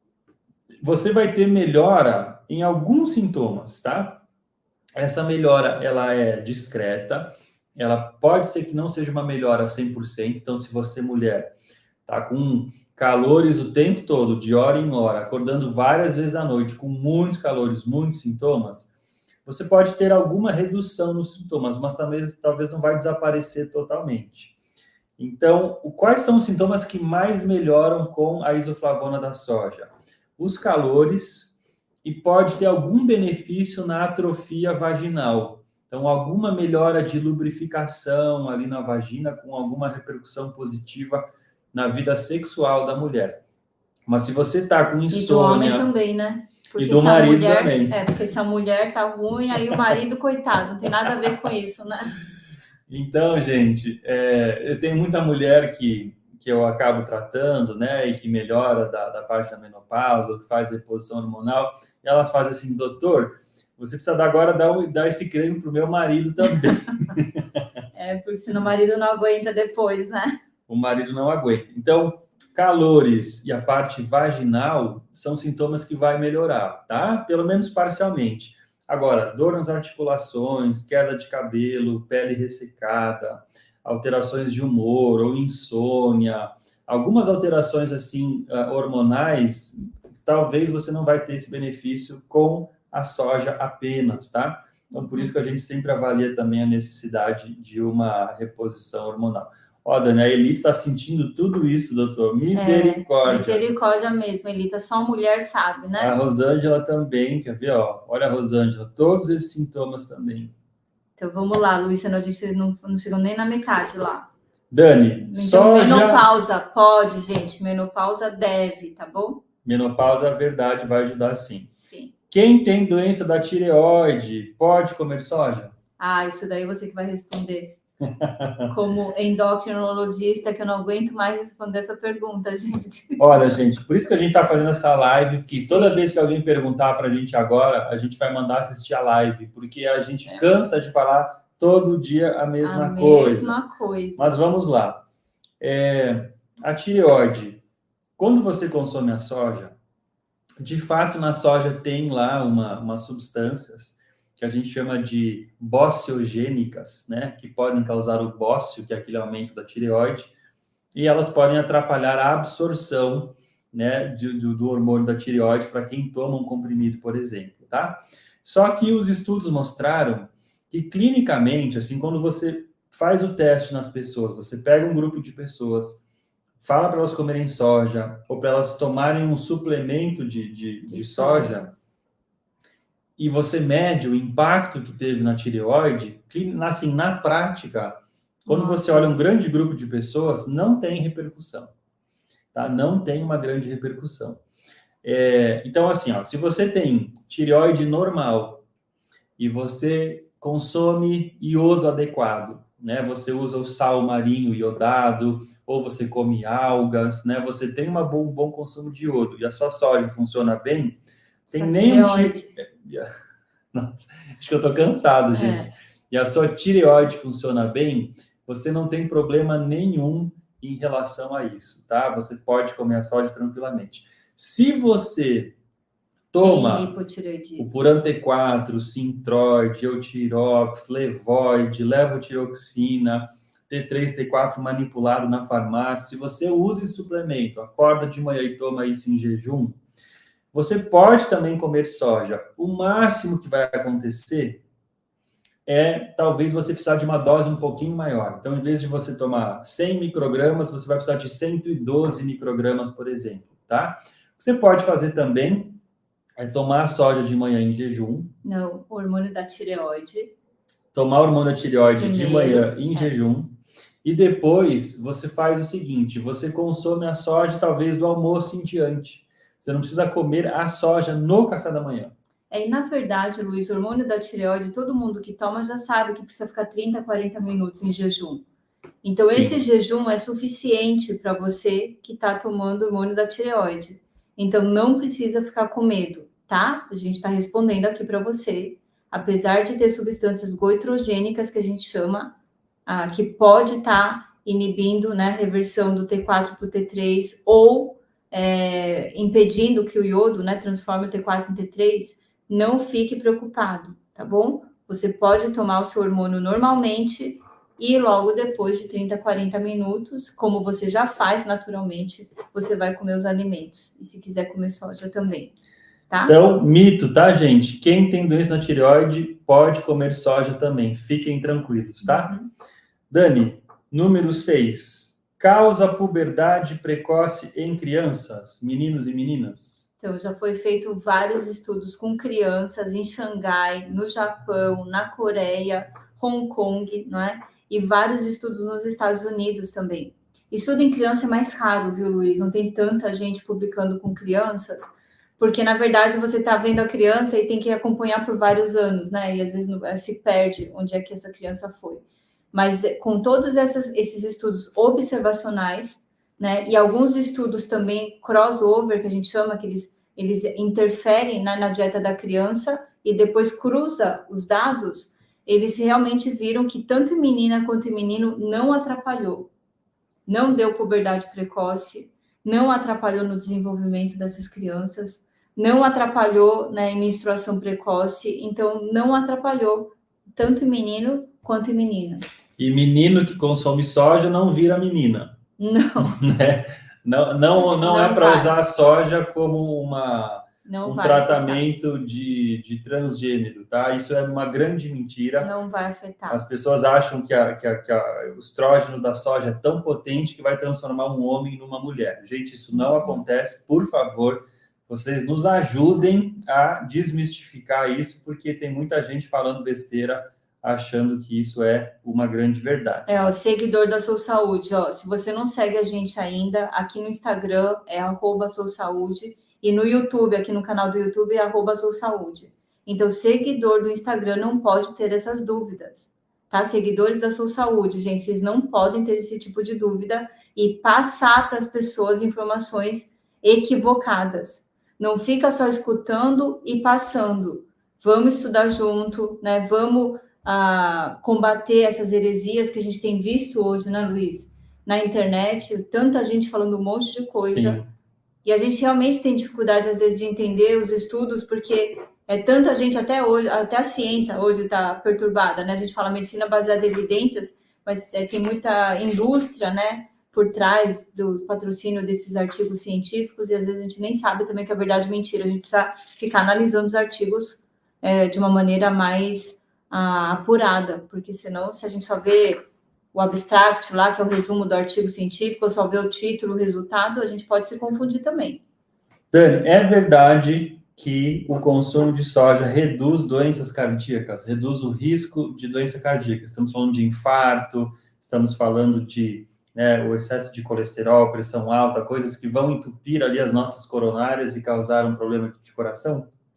Speaker 2: você vai ter melhora em alguns sintomas, tá? Essa melhora, ela é discreta, ela pode ser que não seja uma melhora cem por cento, então se você, mulher, tá com calores o tempo todo, de hora em hora, acordando várias vezes à noite, com muitos calores, muitos sintomas, você pode ter alguma redução nos sintomas, mas também, talvez não vai desaparecer totalmente. Então, quais são os sintomas que mais melhoram com a isoflavona da soja? Os calores, e pode ter algum benefício na atrofia vaginal. Então, alguma melhora de lubrificação ali na vagina, com alguma repercussão positiva na vida sexual da mulher. Mas se você está com insônia...
Speaker 1: E do homem também, né?
Speaker 2: Porque e do marido
Speaker 1: mulher,
Speaker 2: também.
Speaker 1: É, porque se a mulher tá ruim, aí o marido, coitado, não tem nada a ver com isso, né?
Speaker 2: Então, gente, é, eu tenho muita mulher que... que eu acabo tratando, né, e que melhora da, da parte da menopausa, ou que faz reposição hormonal, e elas fazem assim, doutor, você precisa dar agora dar, dar esse creme pro meu marido também.
Speaker 1: É, porque senão o marido não aguenta depois, né?
Speaker 2: O marido não aguenta. Então, calores e a parte vaginal são sintomas que vai melhorar, tá? Pelo menos parcialmente. Agora, dor nas articulações, queda de cabelo, pele ressecada, alterações de humor ou insônia, algumas alterações assim hormonais, talvez você não vai ter esse benefício com a soja apenas, tá? Então, por isso que a gente sempre avalia também a necessidade de uma reposição hormonal. Ó, Dani, a Elita está sentindo tudo isso, doutor. Misericórdia.
Speaker 1: É, misericórdia mesmo, Elita. Só mulher sabe, né?
Speaker 2: A Rosângela também, quer ver? Ó, olha a Rosângela, todos esses sintomas também.
Speaker 1: Então, vamos lá, Luiz, senão a gente não, não chegou nem na metade lá.
Speaker 2: Dani,
Speaker 1: então,
Speaker 2: soja...
Speaker 1: menopausa, pode, gente. Menopausa deve, tá bom?
Speaker 2: Menopausa, a verdade, vai ajudar sim.
Speaker 1: Sim.
Speaker 2: Quem tem doença da tireoide, pode comer soja?
Speaker 1: Ah, isso daí você que vai responder. Como endocrinologista, que eu não aguento mais responder essa pergunta, gente.
Speaker 2: Olha, gente, por isso que a gente está fazendo essa live, porque toda vez que alguém perguntar para a gente agora, a gente vai mandar assistir a live, porque a gente é. cansa de falar todo dia a mesma
Speaker 1: a
Speaker 2: coisa.
Speaker 1: A mesma coisa.
Speaker 2: Mas vamos lá. É, a tireoide, quando você consome a soja, de fato, na soja tem lá uma, umas substâncias que a gente chama de bociogênicas, né? Que podem causar o bócio, que é aquele aumento da tireoide, e elas podem atrapalhar a absorção, né, de, do, do hormônio da tireoide para quem toma um comprimido, por exemplo, tá? Só que os estudos mostraram que, clinicamente, assim, quando você faz o teste nas pessoas, você pega um grupo de pessoas, fala para elas comerem soja, ou para elas tomarem um suplemento de, de, de, de soja, soja, e você mede o impacto que teve na tireoide, assim, na prática, quando Nossa. você olha um grande grupo de pessoas, não tem repercussão, tá? Não tem uma grande repercussão. É, então, assim, ó, se você tem tireoide normal e você consome iodo adequado, né? Você usa o sal marinho iodado, ou você come algas, né? Você tem um bom, bom consumo de iodo e a sua soja funciona bem, tem nenhum tipo... Nossa, acho que eu tô cansado, gente. É. E a sua tireoide funciona bem, você não tem problema nenhum em relação a isso, tá? Você pode comer a soja tranquilamente. Se você toma o Puran T quatro, Sintroid, Eutirox, Levoide, Levotiroxina, T três, T quatro manipulado na farmácia, se você usa esse suplemento, acorda de manhã e toma isso em jejum, você pode também comer soja. O máximo que vai acontecer é, talvez, você precisar de uma dose um pouquinho maior. Então, em vez de você tomar cem microgramas, você vai precisar de cento e doze microgramas, por exemplo, tá? Você pode fazer também é tomar a soja de manhã em jejum.
Speaker 1: Não, o hormônio da tireoide.
Speaker 2: Tomar o hormônio da tireoide Primeiro, de manhã em é. jejum. E depois você faz o seguinte, você consome a soja talvez do almoço em diante. Você não precisa comer a soja no café da manhã.
Speaker 1: É, e na verdade, Luiz, o hormônio da tireoide, todo mundo que toma já sabe que precisa ficar trinta, quarenta minutos em jejum. Então, Sim. esse jejum é suficiente para você que está tomando o hormônio da tireoide. Então, não precisa ficar com medo, tá? A gente está respondendo aqui para você. Apesar de ter substâncias goitrogênicas, que a gente chama, ah, que pode estar tá inibindo, né, a reversão do T quatro para o T três ou é, impedindo que o iodo, né, transforme o T quatro em T três, não fique preocupado, tá bom? Você pode tomar o seu hormônio normalmente e logo depois de trinta, quarenta minutos, como você já faz naturalmente, você vai comer os alimentos. E se quiser comer soja também, tá?
Speaker 2: Então, mito, tá, gente? Quem tem doença na tireoide pode comer soja também. Fiquem tranquilos, tá? Uhum. Dani, número seis. Causa puberdade precoce em crianças, meninos e meninas?
Speaker 1: Então, já foi feito vários estudos com crianças em Xangai, no Japão, na Coreia, Hong Kong, não é? E vários estudos nos Estados Unidos também. Estudo em criança é mais raro, viu, Luiz? Não tem tanta gente publicando com crianças, porque, na verdade, você está vendo a criança e tem que acompanhar por vários anos, né? E, às vezes, se perde onde é que essa criança foi. Mas, com todos essas, esses estudos observacionais, né, e alguns estudos também crossover, que a gente chama, que eles, eles interferem na, na dieta da criança e depois cruza os dados, eles realmente viram que tanto menina quanto menino não atrapalhou. Não deu puberdade precoce, não atrapalhou no desenvolvimento dessas crianças, não atrapalhou, né, em menstruação precoce, então não atrapalhou tanto em menino quanto em meninas.
Speaker 2: E menino que consome soja não vira menina.
Speaker 1: Não.
Speaker 2: Né? Não, não, não, não é para usar a soja como uma, um tratamento de, de transgênero, tá? Isso é uma grande mentira.
Speaker 1: Não vai afetar.
Speaker 2: As pessoas acham que, a, que, a, que a, o estrógeno da soja é tão potente que vai transformar um homem numa mulher. Gente, isso não acontece. Por favor, vocês nos ajudem a desmistificar isso, porque tem muita gente falando besteira achando que isso é uma grande verdade.
Speaker 1: É, o seguidor da Sou Saúde, ó, se você não segue a gente ainda, aqui no Instagram é arroba Sou Saúde, e no YouTube, aqui no canal do YouTube, é arroba Sou Saúde. Então, seguidor do Instagram não pode ter essas dúvidas, tá? Seguidores da Sou Saúde, gente, vocês não podem ter esse tipo de dúvida e passar para as pessoas informações equivocadas. Não fica só escutando e passando. Vamos estudar junto, né? Vamos a combater essas heresias que a gente tem visto hoje, né, Luiz? Na internet, tanta gente falando um monte de coisa. Sim. E a gente realmente tem dificuldade, às vezes, de entender os estudos, porque é tanta gente, até hoje, até a ciência hoje está perturbada, né? A gente fala medicina baseada em evidências, mas é, tem muita indústria, né, por trás do patrocínio desses artigos científicos, e às vezes a gente nem sabe também que é verdade ou mentira. A gente precisa ficar analisando os artigos é, de uma maneira mais ah, apurada, porque senão, se a gente só vê o abstract lá, que é o resumo do artigo científico, ou só vê o título, o resultado, a gente pode se confundir também.
Speaker 2: Dani, é verdade que o consumo de soja reduz doenças cardíacas, reduz o risco de doença cardíaca. Estamos falando de infarto, estamos falando de né, o excesso de colesterol, pressão alta, coisas que vão entupir ali as nossas coronárias e causar um problema de coração?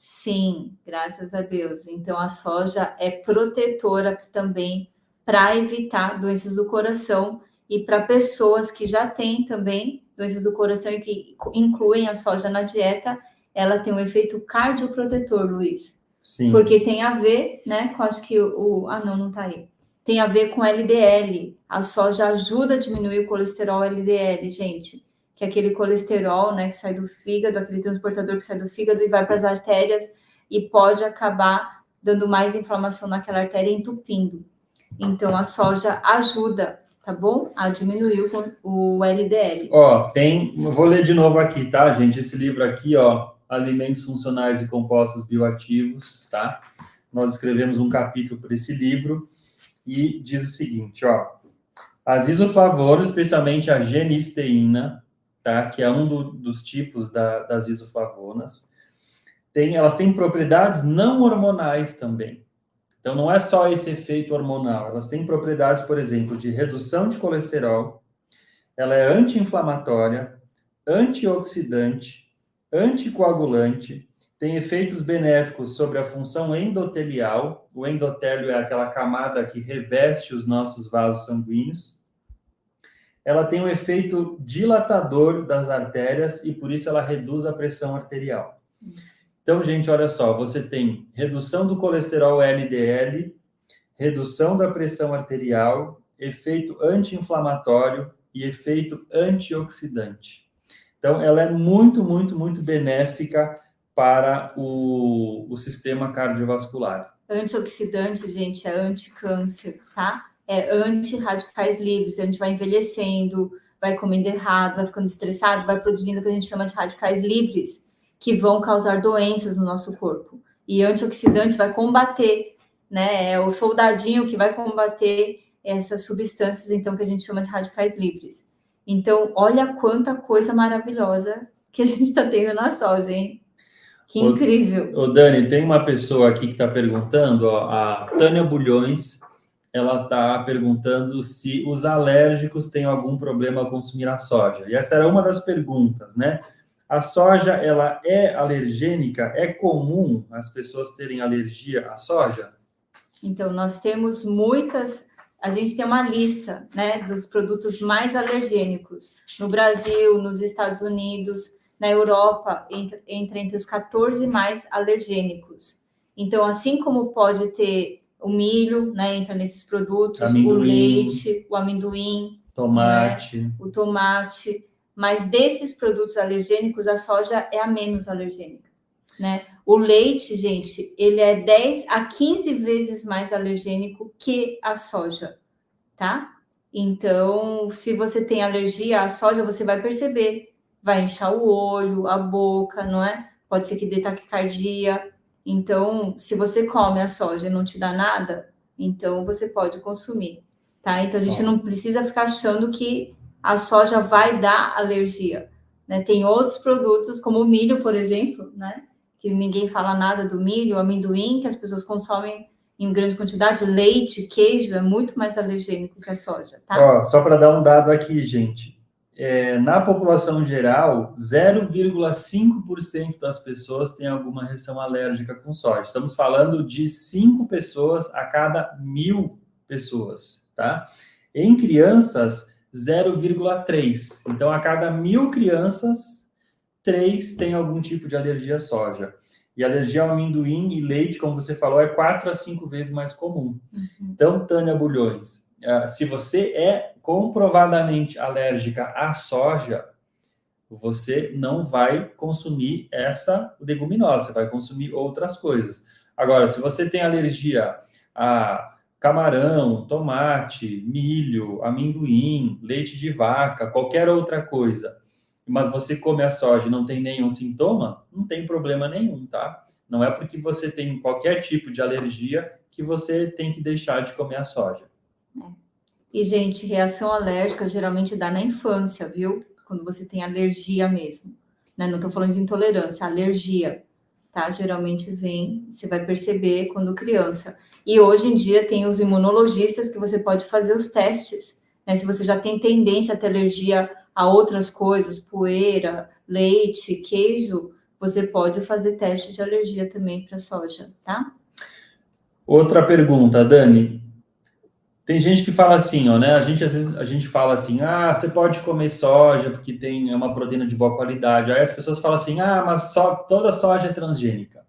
Speaker 1: Sim, graças a Deus. Então, a soja é protetora também para evitar doenças do coração e para pessoas que já têm também doenças do coração e que incluem a soja na dieta, ela tem um efeito cardioprotetor, Luiz.
Speaker 2: Sim.
Speaker 1: Porque tem a ver, né, com acho que o... o ah, não, não tá aí. Tem a ver com L D L. A soja ajuda a diminuir o colesterol L D L, gente. Que é aquele colesterol, né, que sai do fígado, aquele transportador que sai do fígado e vai para as artérias e pode acabar dando mais inflamação naquela artéria e entupindo. Então, a soja ajuda, tá bom? A diminuir o, o L D L.
Speaker 2: Ó, tem... Eu vou ler de novo aqui, tá, gente? Esse livro aqui, ó, Alimentos Funcionais e Compostos Bioativos, tá? Nós escrevemos um capítulo para esse livro e diz o seguinte, ó. As isoflavonas, especialmente a genisteína, tá? Que é um do, dos tipos da, das isoflavonas, tem, elas têm propriedades não hormonais também. Então, não é só esse efeito hormonal. Elas têm propriedades, por exemplo, de redução de colesterol, ela é anti-inflamatória, antioxidante, anticoagulante, tem efeitos benéficos sobre a função endotelial. O endotélio é aquela camada que reveste os nossos vasos sanguíneos. Ela tem um efeito dilatador das artérias e, por isso, ela reduz a pressão arterial. Então, gente, olha só, você tem redução do colesterol L D L, redução da pressão arterial, efeito anti-inflamatório e efeito antioxidante. Então, ela é muito, muito, muito benéfica para o, o sistema cardiovascular.
Speaker 1: Antioxidante, gente, é anti-câncer, tá? É anti-radicais livres. A gente vai envelhecendo, vai comendo errado, vai ficando estressado, vai produzindo o que a gente chama de radicais livres, que vão causar doenças no nosso corpo. E antioxidante vai combater, né? É o soldadinho que vai combater essas substâncias, então, que a gente chama de radicais livres. Então, olha quanta coisa maravilhosa que a gente está tendo na soja, hein? Que incrível.
Speaker 2: Ô, Dani, tem uma pessoa aqui que está perguntando, ó, a Tânia Bulhões, ela está perguntando se os alérgicos têm algum problema ao consumir a soja. E essa era uma das perguntas, né? A soja, ela é alergênica? É comum as pessoas terem alergia à soja?
Speaker 1: Então, nós temos muitas... A gente tem uma lista, né, dos produtos mais alergênicos. No Brasil, nos Estados Unidos, na Europa, entra, entra entre os quatorze mais alergênicos. Então, assim como pode ter o milho, né, entra nesses produtos, amendoim, o leite, o amendoim,
Speaker 2: tomate,
Speaker 1: né, o tomate, mas desses produtos alergênicos, a soja é a menos alergênica, né? O leite, gente, ele é dez a quinze vezes mais alergênico que a soja, tá? Então, se você tem alergia à soja, você vai perceber, vai inchar o olho, a boca, não é? Pode ser que dê taquicardia. Então, se você come a soja e não te dá nada, então você pode consumir, tá? Então, a gente não precisa ficar achando que a soja vai dar alergia, né? Tem outros produtos, como o milho, por exemplo, né? Que ninguém fala nada do milho, o amendoim, que as pessoas consomem em grande quantidade, leite, queijo, é muito mais alergênico que a soja, tá?
Speaker 2: Ó, só para dar um dado aqui, gente. É, na população geral, zero vírgula cinco por cento das pessoas têm alguma reação alérgica com soja. Estamos falando de cinco pessoas a cada mil pessoas, tá? Em crianças, zero vírgula três. Então, a cada mil crianças, três têm algum tipo de alergia à soja. E alergia ao amendoim e leite, como você falou, é quatro a cinco vezes mais comum. Uhum. Então, Tânia Bulhões, uh, se você é comprovadamente alérgica à soja, você não vai consumir essa leguminosa, você vai consumir outras coisas. Agora, se você tem alergia a camarão, tomate, milho, amendoim, leite de vaca, qualquer outra coisa, mas você come a soja e não tem nenhum sintoma, não tem problema nenhum, tá? Não é porque você tem qualquer tipo de alergia que você tem que deixar de comer a soja.
Speaker 1: E, gente, reação alérgica geralmente dá na infância, viu? Quando você tem alergia mesmo, né? Não tô falando de intolerância, alergia, tá? Geralmente vem, você vai perceber quando criança. E hoje em dia tem os imunologistas que você pode fazer os testes, né? Se você já tem tendência a ter alergia a outras coisas, poeira, leite, queijo, você pode fazer teste de alergia também para soja, tá?
Speaker 2: Outra pergunta, Dani. Tem gente que fala assim, ó, né? A gente às vezes a gente fala assim, ah, você pode comer soja porque tem é uma proteína de boa qualidade. Aí as pessoas falam assim, ah, mas só toda soja é transgênica.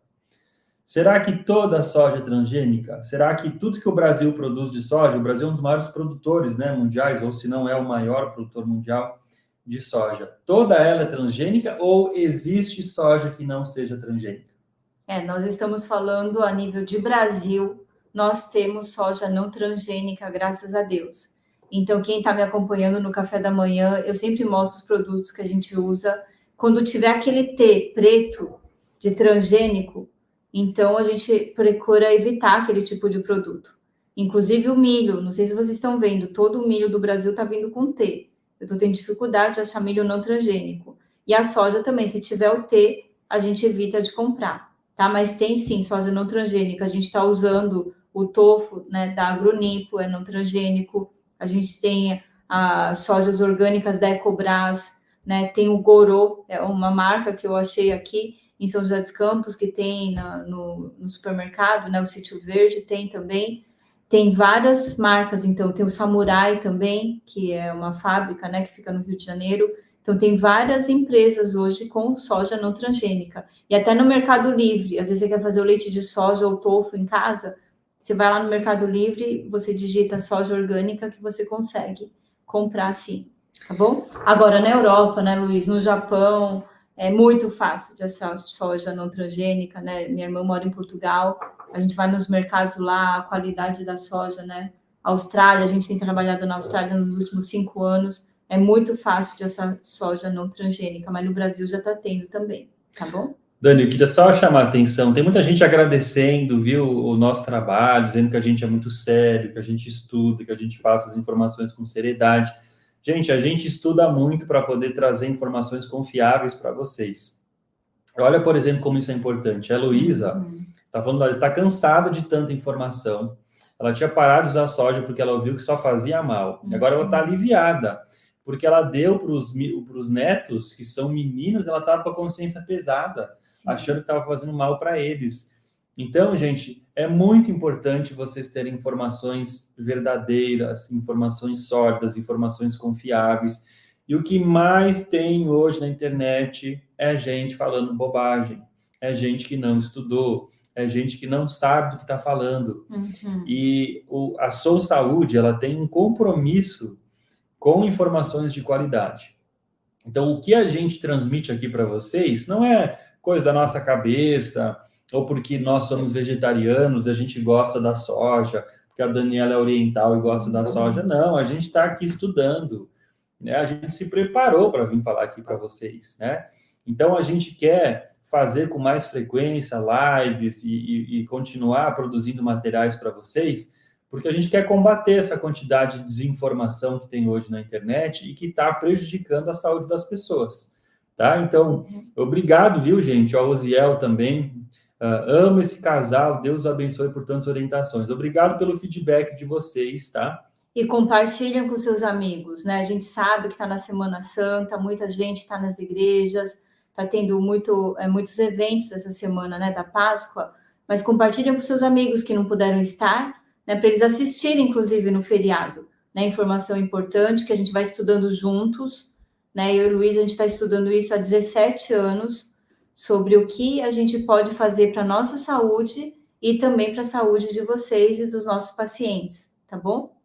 Speaker 2: Será que toda soja é transgênica? Será que tudo que o Brasil produz de soja, o Brasil é um dos maiores produtores, né, mundiais, ou se não é o maior produtor mundial de soja, toda ela é transgênica ou existe soja que não seja transgênica?
Speaker 1: É, nós estamos falando a nível de Brasil, nós temos soja não transgênica, graças a Deus. Então, quem está me acompanhando no café da manhã, eu sempre mostro os produtos que a gente usa. Quando tiver aquele T preto de transgênico, então a gente procura evitar aquele tipo de produto. Inclusive o milho, não sei se vocês estão vendo, todo o milho do Brasil está vindo com T. Eu estou tendo dificuldade de achar milho não transgênico. E a soja também, se tiver o T, a gente evita de comprar, tá? Mas tem sim soja não transgênica. A gente está usando o tofu, né, da Agronipo, é não transgênico. A gente tem as sojas orgânicas da Ecobras, né? Tem o Gorô, é uma marca que eu achei aqui em São José dos Campos, que tem na, no, no supermercado, né? O Sítio Verde tem também. Tem várias marcas, então tem o Samurai também, que é uma fábrica, né, que fica no Rio de Janeiro. Então tem várias empresas hoje com soja não transgênica. E até no Mercado Livre, às vezes você quer fazer o leite de soja ou tofu em casa, você vai lá no Mercado Livre, você digita soja orgânica que você consegue comprar sim, tá bom? Agora na Europa, né, Luiz, no Japão, é muito fácil de achar soja não transgênica, né? Minha irmã mora em Portugal, a gente vai nos mercados lá, a qualidade da soja, né? Austrália, a gente tem trabalhado na Austrália nos últimos cinco anos, é muito fácil de achar soja não transgênica, mas no Brasil já está tendo também, tá bom?
Speaker 2: Dani, eu queria só chamar a atenção, tem muita gente agradecendo, viu, o nosso trabalho, dizendo que a gente é muito sério, que a gente estuda, que a gente passa as informações com seriedade. Gente, a gente estuda muito para poder trazer informações confiáveis para vocês. Olha, por exemplo, como isso é importante. A Heloísa está falando, ela está cansada de tanta informação. Ela tinha parado de usar soja porque ela ouviu que só fazia mal. Agora ela está aliviada, porque ela deu para os netos, que são meninos, ela estava com a consciência pesada, Sim. achando que estava fazendo mal para eles. Então, gente, é muito importante vocês terem informações verdadeiras, informações sólidas, informações confiáveis. E o que mais tem hoje na internet é gente falando bobagem, é gente que não estudou, é gente que não sabe do que está falando. Uhum. E o, a Sou Saúde, ela tem um compromisso com informações de qualidade. Então, o que a gente transmite aqui para vocês não é coisa da nossa cabeça, ou porque nós somos vegetarianos e a gente gosta da soja, porque a Daniela é oriental e gosta da soja. Não, a gente está aqui estudando, né? A gente se preparou para vir falar aqui para vocês, né? Então, a gente quer fazer com mais frequência lives e, e, e continuar produzindo materiais para vocês, porque a gente quer combater essa quantidade de desinformação que tem hoje na internet e que está prejudicando a saúde das pessoas, tá? Então, obrigado, viu, gente? O Osiel também. Uh, amo esse casal, Deus abençoe por tantas orientações. Obrigado pelo feedback de vocês, tá?
Speaker 1: E compartilhem com seus amigos, né? A gente sabe que está na Semana Santa, muita gente está nas igrejas, está tendo muito, é, muitos eventos essa semana, né, da Páscoa, mas compartilhem com seus amigos que não puderam estar, né, para eles assistirem, inclusive, no feriado, né? Informação importante que a gente vai estudando juntos, né? Eu e o Luiz, a gente está estudando isso há dezessete anos, sobre o que a gente pode fazer para a nossa saúde e também para a saúde de vocês e dos nossos pacientes, tá bom?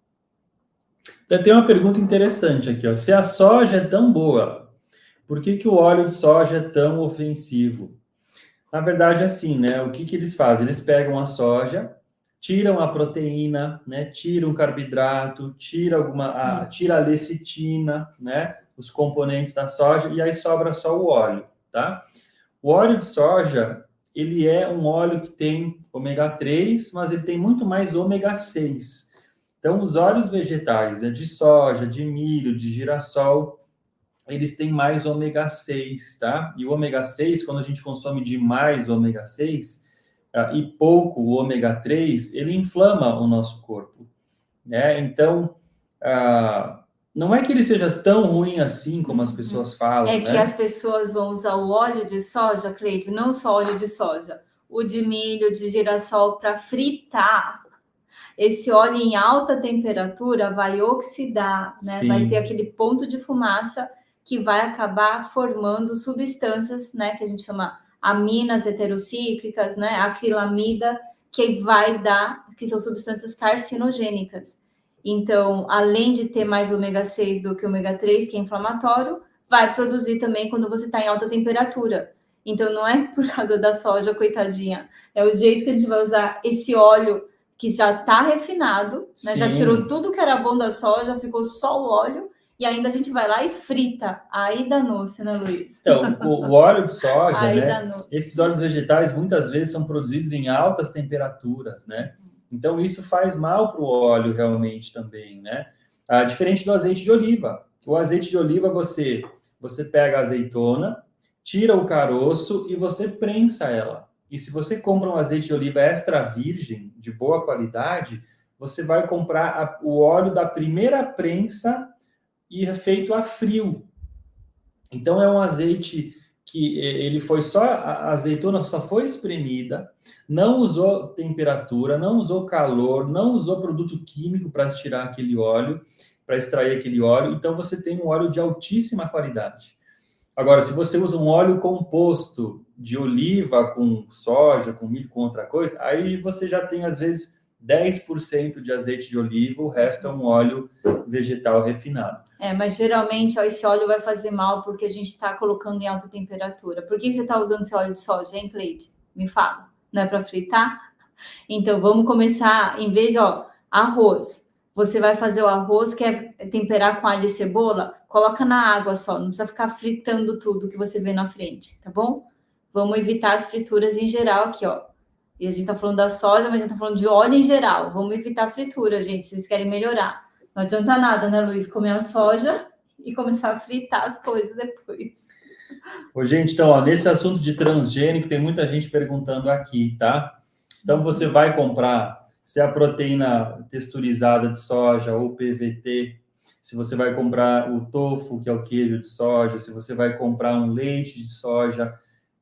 Speaker 2: Tem uma pergunta interessante aqui, ó. Se a soja é tão boa, por que que o óleo de soja é tão ofensivo? Na verdade, assim, né? O que que eles fazem? Eles pegam a soja, tiram a proteína, né? Tiram o carboidrato, tiram alguma, a, tira a lecitina, né? Os componentes da soja e aí sobra só o óleo, tá? O óleo de soja, ele é um óleo que tem ômega três, mas ele tem muito mais ômega seis. Então, os óleos vegetais, né, de soja, de milho, de girassol, eles têm mais ômega seis, tá? E o ômega seis, quando a gente consome demais ômega seis uh, e pouco o ômega três, ele inflama o nosso corpo, né? Então, uh, não é que ele seja tão ruim assim como as pessoas falam,
Speaker 1: É
Speaker 2: né?
Speaker 1: que as pessoas vão usar o óleo de soja, Cleide, não só óleo de soja, o de milho, de girassol, para fritar. Esse óleo em alta temperatura vai oxidar, né? Vai ter
Speaker 2: Sim.
Speaker 1: aquele ponto de fumaça que vai acabar formando substâncias, né? Que a gente chama aminas heterocíclicas, né? Acrilamida, que vai dar, que são substâncias carcinogênicas. Então, além de ter mais ômega seis do que ômega três, que é inflamatório, vai produzir também quando você está em alta temperatura. Então, não é por causa da soja, coitadinha. É o jeito que a gente vai usar esse óleo que já está refinado, né? Já tirou tudo que era bom da soja, ficou só o óleo, e ainda a gente vai lá e frita. Aí danou-se, né, Luiz?
Speaker 2: Então, o, o óleo de soja,
Speaker 1: Aí
Speaker 2: né?
Speaker 1: danou-se.
Speaker 2: Esses óleos vegetais muitas vezes são produzidos em altas temperaturas, né? Então, isso faz mal para o óleo realmente também, né? Ah, diferente do azeite de oliva. O azeite de oliva, você, você pega a azeitona, tira o caroço e você prensa ela. E se você compra um azeite de oliva extra virgem, de boa qualidade, você vai comprar a, o óleo da primeira prensa e é feito a frio. Então, é um azeite que ele foi só, a azeitona só foi espremida, não usou temperatura, não usou calor, não usou produto químico para tirar aquele óleo, para extrair aquele óleo. Então, você tem um óleo de altíssima qualidade. Agora, se você usa um óleo composto de oliva com soja, com milho, com outra coisa, aí você já tem, às vezes, dez por cento de azeite de oliva, o resto é um óleo vegetal refinado.
Speaker 1: É, mas geralmente ó, esse óleo vai fazer mal porque a gente está colocando em alta temperatura. Por que você está usando esse óleo de soja, hein, Cleide? Me fala. Não é para fritar? Então, vamos começar, em vez, ó, arroz. Você vai fazer o arroz, quer temperar com alho e cebola? Coloca na água só, não precisa ficar fritando tudo que você vê na frente, tá bom? Vamos evitar as frituras em geral aqui, ó. E a gente tá falando da soja, mas a gente tá falando de óleo em geral. Vamos evitar a fritura, gente, se vocês querem melhorar. Não adianta nada, né, Luiz? Comer a soja e começar a fritar as coisas depois.
Speaker 2: Ô, gente, então, ó, nesse assunto de transgênico, tem muita gente perguntando aqui, tá? Então, você vai comprar, se é a proteína texturizada de soja ou P V T, se você vai comprar o tofu, que é o queijo de soja, se você vai comprar um leite de soja,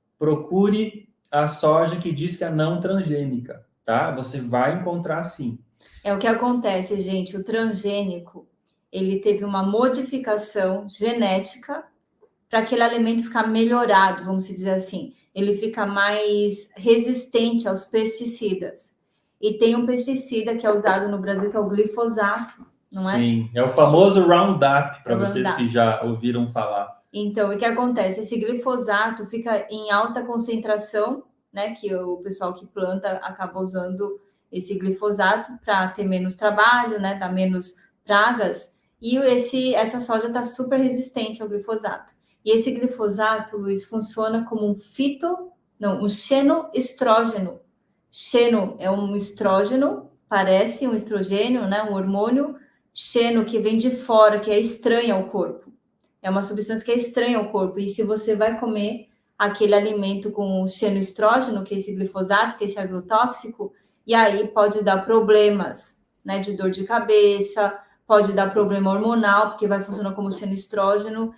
Speaker 2: procure a soja que diz que é não transgênica, tá? Você vai encontrar sim.
Speaker 1: É o que acontece, gente. O transgênico, ele teve uma modificação genética para aquele alimento ficar melhorado, vamos dizer assim. Ele fica mais resistente aos pesticidas. E tem um pesticida que é usado no Brasil, que é o glifosato, não é?
Speaker 2: Sim, é o famoso Roundup, para vocês Roundup. Que já ouviram falar.
Speaker 1: Então, o que acontece? Esse glifosato fica em alta concentração, né? Que o pessoal que planta acaba usando esse glifosato para ter menos trabalho, né? Dar menos pragas. E esse, essa soja está super resistente ao glifosato. E esse glifosato, Luiz, funciona como um fito, não, um xenoestrógeno. Xeno é um estrógeno, parece um estrogênio, né? Um hormônio. Xeno que vem de fora, que é estranho ao corpo. É uma substância que é estranha ao corpo. E se você vai comer aquele alimento com o xenoestrógeno, que é esse glifosato, que é esse agrotóxico, e aí pode dar problemas, né? De dor de cabeça, pode dar problema hormonal, porque vai funcionar como xenoestrógeno.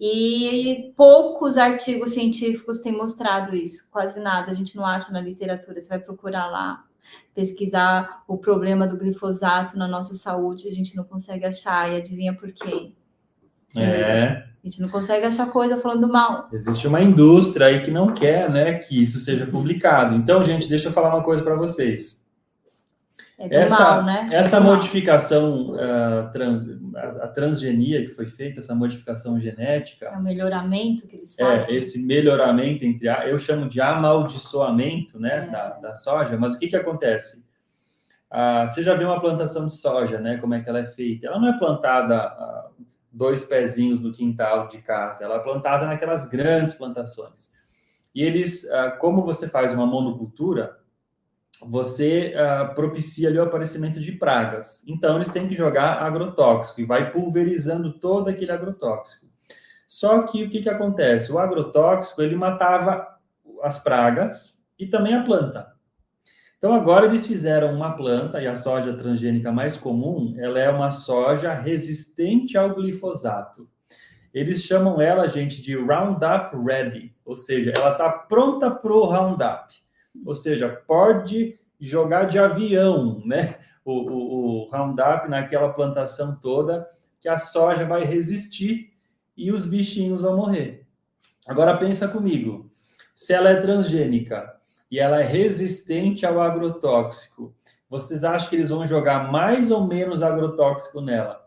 Speaker 1: E poucos artigos científicos têm mostrado isso, quase nada. A gente não acha na literatura. Você vai procurar lá, pesquisar o problema do glifosato na nossa saúde, a gente não consegue achar. E adivinha por quê?
Speaker 2: É.
Speaker 1: A gente não consegue achar coisa falando mal.
Speaker 2: Existe uma indústria aí que não quer, né, que isso seja publicado. Então, gente, deixa eu falar uma coisa para vocês.
Speaker 1: É do essa, mal, né?
Speaker 2: Essa
Speaker 1: é
Speaker 2: modificação, uh, trans, a, a transgenia que foi feita, essa modificação genética...
Speaker 1: É o melhoramento que eles falam.
Speaker 2: É, esse melhoramento, entre a, eu chamo de amaldiçoamento, né, é. da, da soja. Mas o que que acontece? Ah, você já viu uma plantação de soja, né, como é que ela é feita? Ela não é plantada ah, dois pezinhos no quintal de casa, ela é plantada naquelas grandes plantações. E eles, ah, como você faz uma monocultura, você uh, propicia ali o aparecimento de pragas. Então, eles têm que jogar agrotóxico e vai pulverizando todo aquele agrotóxico. Só que o que, que acontece? O agrotóxico, ele matava as pragas e também a planta. Então, agora eles fizeram uma planta, e a soja transgênica mais comum, ela é uma soja resistente ao glifosato. Eles chamam ela, gente, de Roundup Ready, ou seja, ela está pronta para o Roundup. Ou seja, pode jogar de avião, né? O, o, o Roundup naquela plantação toda, que a soja vai resistir e os bichinhos vão morrer. Agora pensa comigo, se ela é transgênica e ela é resistente ao agrotóxico, vocês acham que eles vão jogar mais ou menos agrotóxico nela?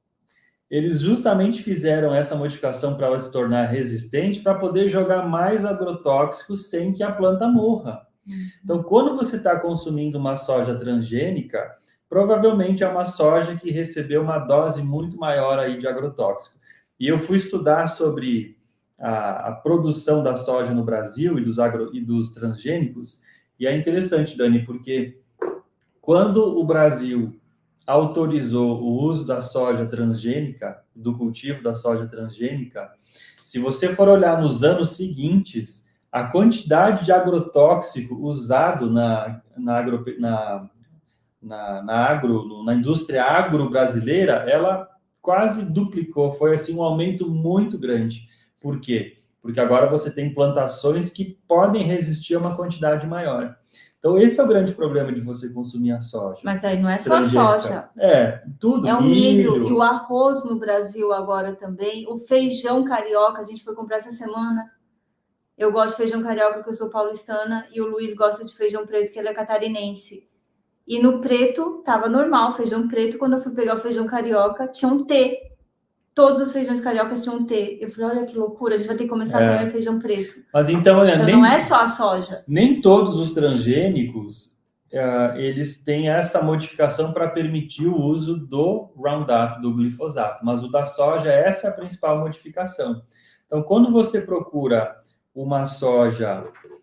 Speaker 2: Eles justamente fizeram essa modificação para ela se tornar resistente para poder jogar mais agrotóxico sem que a planta morra. Então, quando você está consumindo uma soja transgênica, provavelmente é uma soja que recebeu uma dose muito maior aí de agrotóxico. E eu fui estudar sobre a, a produção da soja no Brasil e dos, agro, e dos transgênicos, e é interessante, Dani, porque quando o Brasil autorizou o uso da soja transgênica, do cultivo da soja transgênica, se você for olhar nos anos seguintes, a quantidade de agrotóxico usado na, na, agro, na, na, na, agro, na indústria agro brasileira, ela quase duplicou, foi assim um aumento muito grande. Por quê? Porque agora você tem plantações que podem resistir a uma quantidade maior. Então, esse é o grande problema de você consumir a soja.
Speaker 1: Mas aí não é só a soja.
Speaker 2: É, tudo.
Speaker 1: É o milho, milho e o arroz no Brasil agora também. O feijão carioca, a gente foi comprar essa semana. Eu gosto de feijão carioca, que eu sou paulistana, e o Luiz gosta de feijão preto, que ele é catarinense. E no preto, tava normal, feijão preto. Quando eu fui pegar o feijão carioca, tinha um T. Todos os feijões cariocas tinham um T. Eu falei, olha que loucura, a gente vai ter que começar é. a comer feijão preto.
Speaker 2: Mas então,
Speaker 1: então
Speaker 2: nem,
Speaker 1: não é só a soja.
Speaker 2: Nem todos os transgênicos, uh, eles têm essa modificação para permitir o uso do Roundup, do glifosato. Mas o da soja, essa é a principal modificação. Então, quando você procura uma soja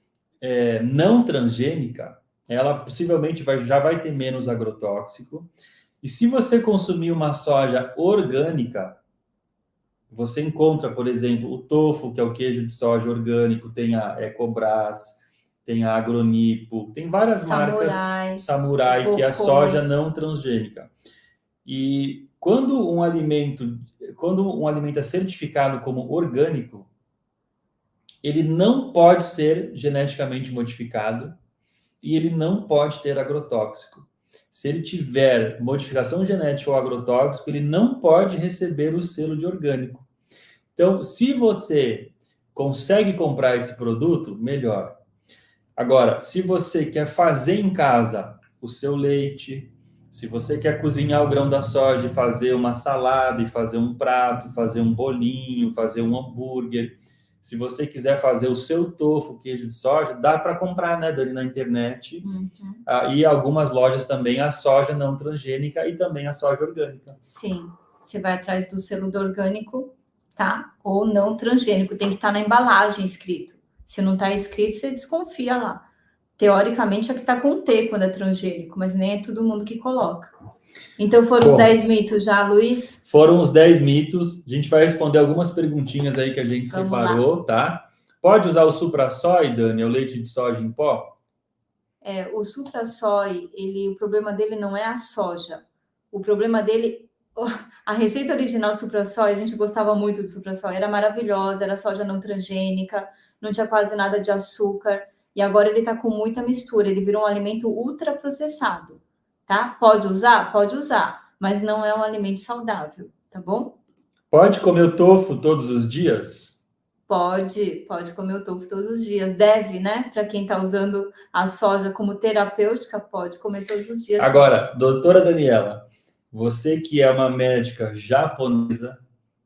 Speaker 2: é, não transgênica, ela possivelmente vai, já vai ter menos agrotóxico. E se você consumir uma soja orgânica, você encontra, por exemplo, o tofu, que é o queijo de soja orgânico, tem a Ecobras, tem a Agronipo, tem várias
Speaker 1: Samurai,
Speaker 2: marcas Samurai, Cocô. Que é a soja não transgênica. E quando um alimento, quando um alimento é certificado como orgânico, ele não pode ser geneticamente modificado e ele não pode ter agrotóxico. Se ele tiver modificação genética ou agrotóxico, ele não pode receber o selo de orgânico. Então, se você consegue comprar esse produto, melhor. Agora, se você quer fazer em casa o seu leite, se você quer cozinhar o grão da soja e fazer uma salada, e fazer um prato, fazer um bolinho, fazer um hambúrguer, se você quiser fazer o seu tofu, queijo de soja, dá para comprar, né, Dani, na internet.
Speaker 1: Uhum.
Speaker 2: Ah, e algumas lojas também a soja não transgênica e também a soja orgânica.
Speaker 1: Sim, você vai atrás do selo do orgânico, tá? Ou não transgênico, tem que estar na embalagem escrito. Se não está escrito, você desconfia lá. Teoricamente é que está com T quando é transgênico, mas nem é todo mundo que coloca. Então foram Bom, os dez mitos já, Luiz?
Speaker 2: Foram os dez mitos. A gente vai responder algumas perguntinhas aí que a gente Vamos separou, lá. Tá? Pode usar o Supra-Soy, Dani, o leite de soja em pó?
Speaker 1: É, o Supra-Soy, ele, o problema dele não é a soja. O problema dele... A receita original do Supra-Soy, a gente gostava muito do Supra-Soy, era maravilhosa, era soja não transgênica, não tinha quase nada de açúcar, e agora ele tá com muita mistura, ele virou um alimento ultraprocessado, tá? Pode usar? Pode usar, mas não é um alimento saudável, tá bom?
Speaker 2: Pode comer o tofu todos os dias?
Speaker 1: Pode, pode comer o tofu todos os dias, deve, né? Para quem tá usando a soja como terapêutica, pode comer todos os dias.
Speaker 2: Agora, doutora Daniela, você que é uma médica japonesa,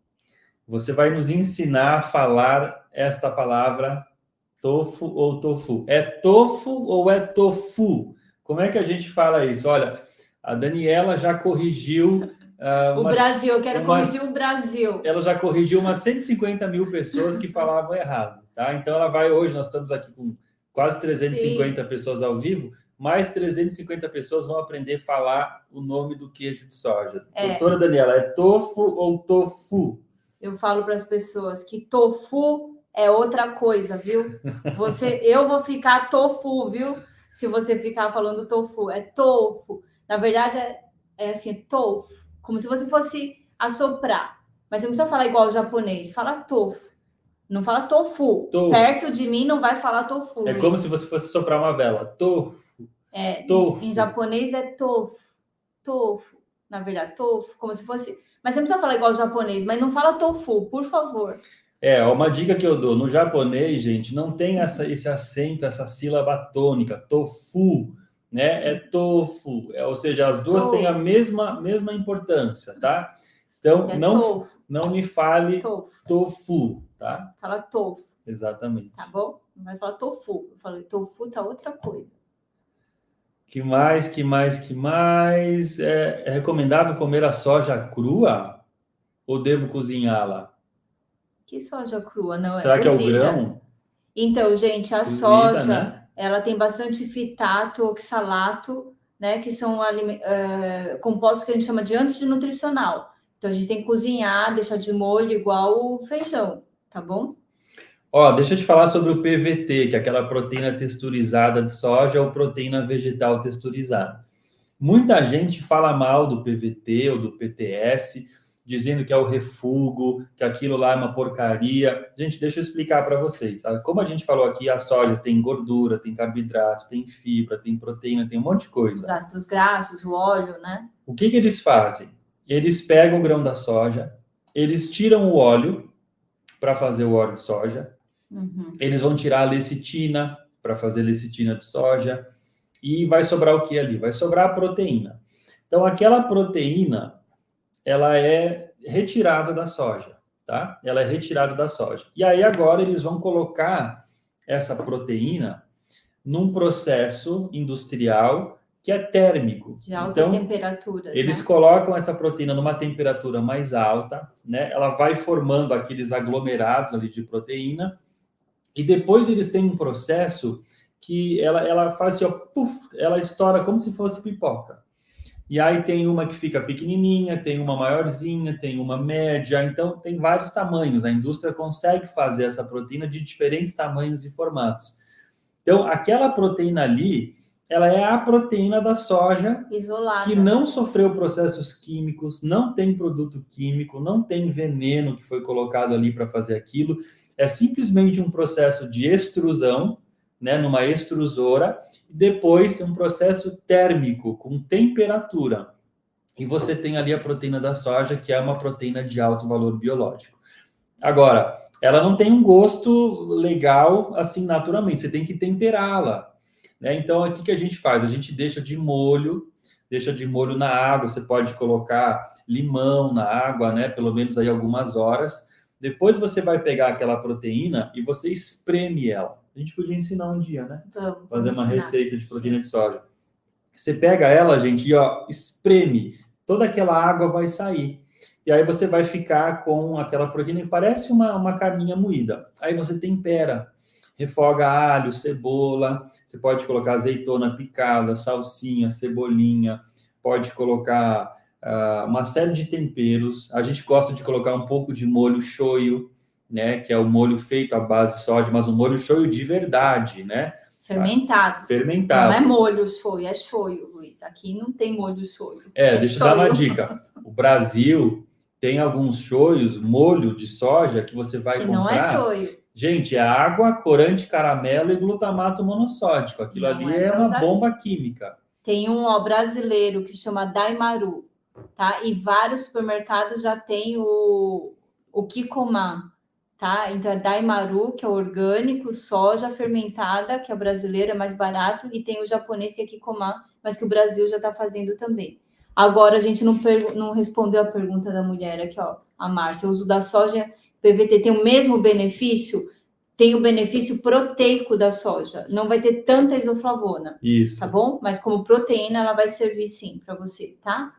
Speaker 2: você vai nos ensinar a falar esta palavra tofu ou tofu. É tofu ou é tofu? Como é que a gente fala isso? Olha, a Daniela já corrigiu... Uh,
Speaker 1: o
Speaker 2: umas,
Speaker 1: Brasil, eu quero
Speaker 2: umas,
Speaker 1: corrigir o Brasil.
Speaker 2: Ela já corrigiu umas cento e cinquenta mil pessoas que falavam errado, tá? Então ela vai hoje, nós estamos aqui com quase trezentas e cinquenta Sim. pessoas ao vivo, mais trezentas e cinquenta pessoas vão aprender a falar o nome do queijo de soja. É. Doutora Daniela, é tofu ou tofu?
Speaker 1: Eu falo para as pessoas que tofu é outra coisa, viu? Você, eu vou ficar tofu, viu? se você ficar falando tofu. É tofu. Na verdade, é, é assim, tofu. Como se você fosse assoprar. Mas você não precisa falar igual o japonês. Fala tofu. Não fala tofu.
Speaker 2: Tofu.
Speaker 1: Perto de mim não vai falar tofu.
Speaker 2: É como se você fosse soprar uma vela. Tofu.
Speaker 1: É,
Speaker 2: tofu.
Speaker 1: Em, em japonês é tofu. Tofu. Na verdade, tofu. Como se fosse... Mas você não precisa falar igual o japonês. Mas não fala tofu, por favor.
Speaker 2: É, uma dica que eu dou. No japonês, gente, não tem essa, esse acento, essa sílaba tônica. Tofu, né? É tofu. É, ou seja, as duas tofu. Têm a mesma, mesma importância, tá? Então, é não, não me fale tofu. tofu, tá?
Speaker 1: Fala tofu.
Speaker 2: Exatamente.
Speaker 1: Tá bom? Não vai falar tofu. Eu falei tofu, tá outra coisa.
Speaker 2: Que mais, que mais, que mais? É, é recomendável comer a soja crua? Ou devo cozinhá-la?
Speaker 1: Que soja crua? Não,
Speaker 2: Será
Speaker 1: é
Speaker 2: que
Speaker 1: cozida.
Speaker 2: É o grão?
Speaker 1: Então, gente, a cozida, soja, né? Ela tem bastante fitato, oxalato, né? Que são uh, compostos que a gente chama de antinutricional. Então, a gente tem que cozinhar, deixar de molho igual o feijão, tá bom?
Speaker 2: Ó, deixa eu te falar sobre o P V T, que é aquela proteína texturizada de soja ou proteína vegetal texturizada. Muita gente fala mal do P V T ou do P T S, dizendo que é o refúgio, que aquilo lá é uma porcaria. Gente, deixa eu explicar para vocês. Como a gente falou aqui, a soja tem gordura, tem carboidrato, tem fibra, tem proteína, tem um monte de coisa.
Speaker 1: Os ácidos graxos, o óleo, né?
Speaker 2: O que, que eles fazem? Eles pegam o grão da soja, eles tiram o óleo para fazer o óleo de soja, uhum. Eles vão tirar a lecitina para fazer lecitina de soja, e vai sobrar o que ali? Vai sobrar a proteína. Então, aquela proteína, ela é retirada da soja, tá? Ela é retirada da soja. E aí, agora, eles vão colocar essa proteína num processo industrial que é térmico.
Speaker 1: De altas
Speaker 2: então,
Speaker 1: temperaturas.
Speaker 2: Eles
Speaker 1: né?
Speaker 2: colocam essa proteína numa temperatura mais alta, né? Ela vai formando aqueles aglomerados ali de proteína, e depois eles têm um processo que ela, ela faz assim, ó, puff, ela estoura como se fosse pipoca. E aí tem uma que fica pequenininha, tem uma maiorzinha, tem uma média, então tem vários tamanhos. A indústria consegue fazer essa proteína de diferentes tamanhos e formatos. Então, aquela proteína ali, ela é a proteína da soja
Speaker 1: isolada,
Speaker 2: que não sofreu processos químicos, não tem produto químico, não tem veneno que foi colocado ali para fazer aquilo. É simplesmente um processo de extrusão, né, numa extrusora, e depois um processo térmico, com temperatura. E você tem ali a proteína da soja, que é uma proteína de alto valor biológico. Agora, ela não tem um gosto legal, assim, naturalmente. Você tem que temperá-la. Né? Então, aqui que a gente faz? A gente deixa de molho, deixa de molho na água. Você pode colocar limão na água, né? Pelo menos aí algumas horas. Depois você vai pegar aquela proteína e você espreme ela. A gente podia ensinar um dia, né?
Speaker 1: Vamos,
Speaker 2: Fazer uma
Speaker 1: ensinar.
Speaker 2: receita de proteína de soja. Você pega ela, gente, e ó, espreme. Toda aquela água vai sair. E aí você vai ficar com aquela proteína que parece uma, uma carninha moída. Aí você tempera. Refoga alho, cebola. Você pode colocar azeitona picada, salsinha, cebolinha. Pode colocar uh, uma série de temperos. A gente gosta de colocar um pouco de molho shoyu, né? Que é o molho feito à base de soja, mas um molho shoyu de verdade, né?
Speaker 1: Fermentado.
Speaker 2: Fermentado.
Speaker 1: Não é molho shoyu, é shoyu, Luiz. Aqui não tem molho shoyu.
Speaker 2: É,
Speaker 1: é
Speaker 2: deixa
Speaker 1: shoyu.
Speaker 2: eu dar uma dica. O Brasil tem alguns shoyus, molho de soja, que você vai
Speaker 1: que
Speaker 2: comprar...
Speaker 1: não é shoyu.
Speaker 2: Gente, é água, corante, caramelo e glutamato monossódico. Aquilo
Speaker 1: não
Speaker 2: ali
Speaker 1: é,
Speaker 2: é uma bomba química.
Speaker 1: Tem um ó, brasileiro que chama Daimaru, tá? E vários supermercados já tem o, o Kikkoman, tá? Então é Daimaru, que é orgânico, soja fermentada, que é brasileiro, é mais barato, e tem o japonês, que é Kikkoman, mas que o Brasil já está fazendo também. Agora, a gente não, não respondeu a pergunta da mulher aqui, ó, a Márcia. O uso da soja, P V T, tem o mesmo benefício? Tem o benefício proteico da soja. Não vai ter tanta isoflavona.
Speaker 2: Isso.
Speaker 1: Tá bom? Mas como proteína, ela vai servir sim para você, tá?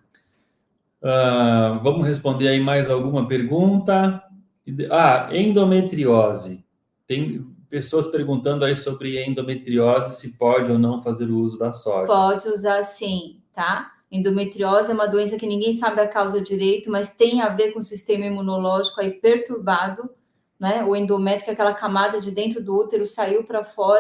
Speaker 2: Uh, vamos responder aí mais alguma pergunta. Ah, endometriose. Tem pessoas perguntando aí sobre endometriose, se pode ou não fazer o uso da soja.
Speaker 1: Pode usar sim, tá? Endometriose é uma doença que ninguém sabe a causa direito, mas tem a ver com o sistema imunológico aí perturbado, né? O endométrio, que é aquela camada de dentro do útero, saiu para fora,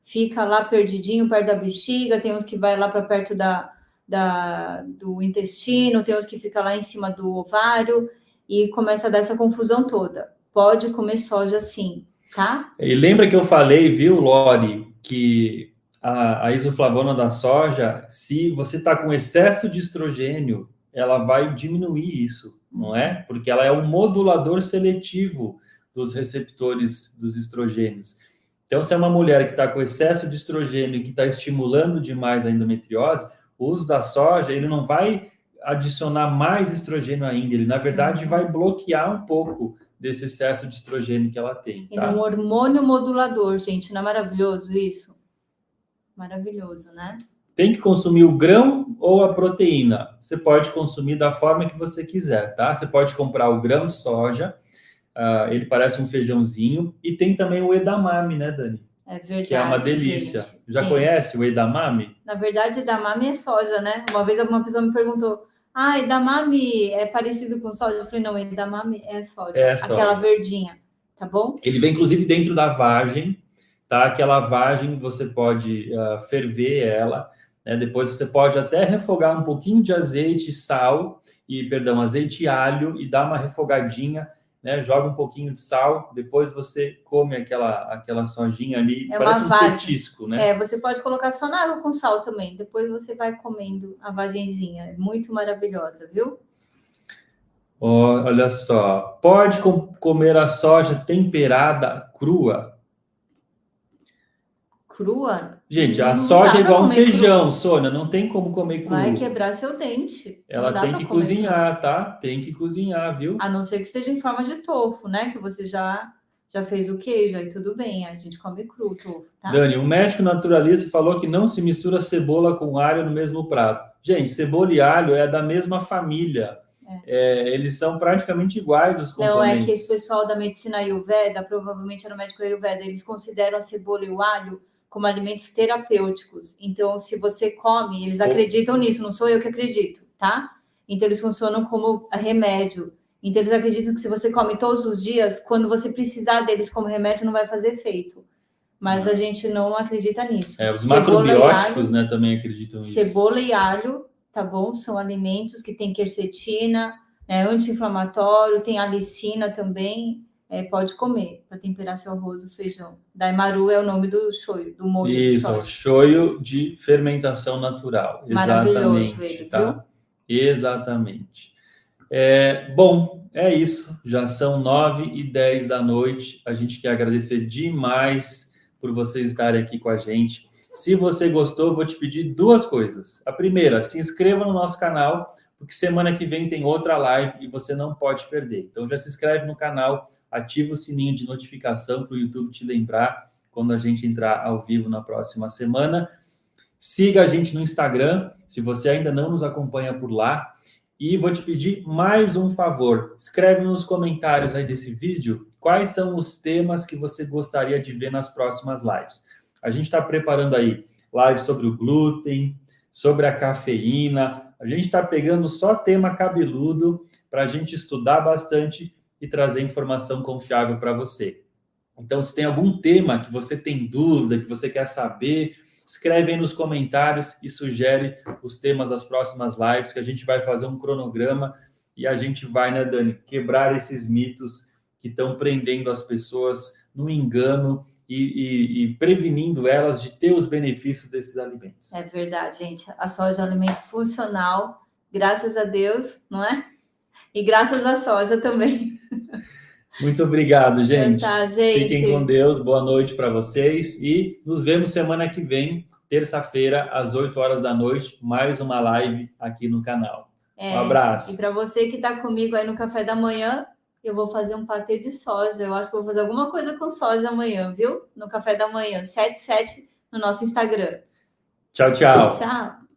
Speaker 1: fica lá perdidinho perto da bexiga, tem uns que vai lá para perto da, da, do intestino, tem uns que fica lá em cima do ovário e começa a dar essa confusão toda. Pode comer soja sim, tá?
Speaker 2: E lembra que eu falei, viu, Lori, que a, a isoflavona da soja, se você está com excesso de estrogênio, ela vai diminuir isso, não é? Porque ela é um modulador seletivo dos receptores dos estrogênios. Então, se é uma mulher que está com excesso de estrogênio e que está estimulando demais a endometriose, o uso da soja, ele não vai adicionar mais estrogênio ainda, ele, na verdade, vai bloquear um pouco desse excesso de estrogênio que ela tem. Tá?
Speaker 1: Ele é um hormônio modulador, gente, não é maravilhoso isso? Maravilhoso, né?
Speaker 2: Tem que consumir o grão ou a proteína. Você pode consumir da forma que você quiser, tá? Você pode comprar o grão de soja, uh, ele parece um feijãozinho, e tem também o edamame, né, Dani?
Speaker 1: É verdade,
Speaker 2: que é uma delícia.
Speaker 1: Gente.
Speaker 2: Já
Speaker 1: Tem.
Speaker 2: Conhece o edamame?
Speaker 1: Na verdade, edamame é soja, né? Uma vez uma pessoa me perguntou, ah, edamame é parecido com soja? Eu falei, não, edamame é soja,
Speaker 2: é soja.
Speaker 1: Aquela verdinha, tá bom?
Speaker 2: Ele vem, inclusive, dentro da vagem, tá? Aquela vagem, você pode uh, ferver ela, né? Depois você pode até refogar um pouquinho de azeite, sal, e, perdão, azeite e alho, e dar uma refogadinha, né? Joga um pouquinho de sal, depois você come aquela, aquela sojinha ali,
Speaker 1: é
Speaker 2: parece um
Speaker 1: vagem.
Speaker 2: petisco, né?
Speaker 1: É, você pode colocar só na água com sal também, depois você vai comendo a vagenzinha, é muito maravilhosa, viu?
Speaker 2: Oh, olha só, pode com comer a soja temperada crua?
Speaker 1: Crua?
Speaker 2: Gente, a
Speaker 1: não
Speaker 2: soja é igual um feijão,
Speaker 1: cru.
Speaker 2: Sônia, não tem como comer cru.
Speaker 1: Vai quebrar seu dente.
Speaker 2: Ela tem que cozinhar, cru. Tá? Tem que cozinhar, viu?
Speaker 1: A não ser que esteja em forma de tofu, né? Que você já, já fez o queijo, aí tudo bem, a gente come cru o tofu, tá?
Speaker 2: Dani, o médico naturalista falou que não se mistura cebola com alho no mesmo prato. Gente, cebola e alho é da mesma família. É. É, eles são praticamente iguais os componentes.
Speaker 1: Não, é que esse pessoal da medicina Ayurveda, provavelmente era o médico Ayurveda, eles consideram a cebola e o alho como alimentos terapêuticos. Então, se você come, eles acreditam nisso, não sou eu que acredito, tá? Então, eles funcionam como remédio. Então, eles acreditam que se você come todos os dias, quando você precisar deles como remédio, não vai fazer efeito. Mas a gente não acredita nisso.
Speaker 2: É, os macrobióticos, alho, né, também acreditam nisso.
Speaker 1: Cebola e alho, tá bom? São alimentos que tem quercetina, é, anti-inflamatório, tem alicina também. É, pode comer para temperar seu arroz, o feijão. Daimaru é o nome do shoyu, do molho de soja.
Speaker 2: Isso, shoyu de fermentação natural.
Speaker 1: Maravilhoso
Speaker 2: Exatamente,
Speaker 1: ele,
Speaker 2: tá?
Speaker 1: viu?
Speaker 2: Exatamente. É, bom, é isso. Já são nove e dez da noite. A gente quer agradecer demais por vocês estarem aqui com a gente. Se você gostou, vou te pedir duas coisas. A primeira, se inscreva no nosso canal, porque semana que vem tem outra live e você não pode perder. Então já se inscreve no canal, ativa o sininho de notificação para o YouTube te lembrar quando a gente entrar ao vivo na próxima semana. Siga a gente no Instagram, se você ainda não nos acompanha por lá. E vou te pedir mais um favor. Escreve nos comentários aí desse vídeo quais são os temas que você gostaria de ver nas próximas lives. A gente está preparando aí lives sobre o glúten, sobre a cafeína. A gente está pegando só tema cabeludo para a gente estudar bastante e trazer informação confiável para você. Então, se tem algum tema que você tem dúvida, que você quer saber, escreve aí nos comentários e sugere os temas das próximas lives, que a gente vai fazer um cronograma e a gente vai, né, Dani, quebrar esses mitos que estão prendendo as pessoas no engano e, e, e prevenindo elas de ter os benefícios desses alimentos.
Speaker 1: É verdade, gente. A soja é um alimento funcional, graças a Deus, não é? E graças à soja também.
Speaker 2: Muito obrigado, gente.
Speaker 1: Então tá, gente.
Speaker 2: Fiquem com Deus, boa noite para vocês e nos vemos semana que vem, terça-feira, às oito horas da noite, mais uma live aqui no canal. É, um abraço.
Speaker 1: E para você que está comigo aí no café da manhã, eu vou fazer um patê de soja. Eu acho que vou fazer alguma coisa com soja amanhã, viu? No café da manhã, sete sete no nosso Instagram.
Speaker 2: Tchau, tchau.
Speaker 1: Tchau.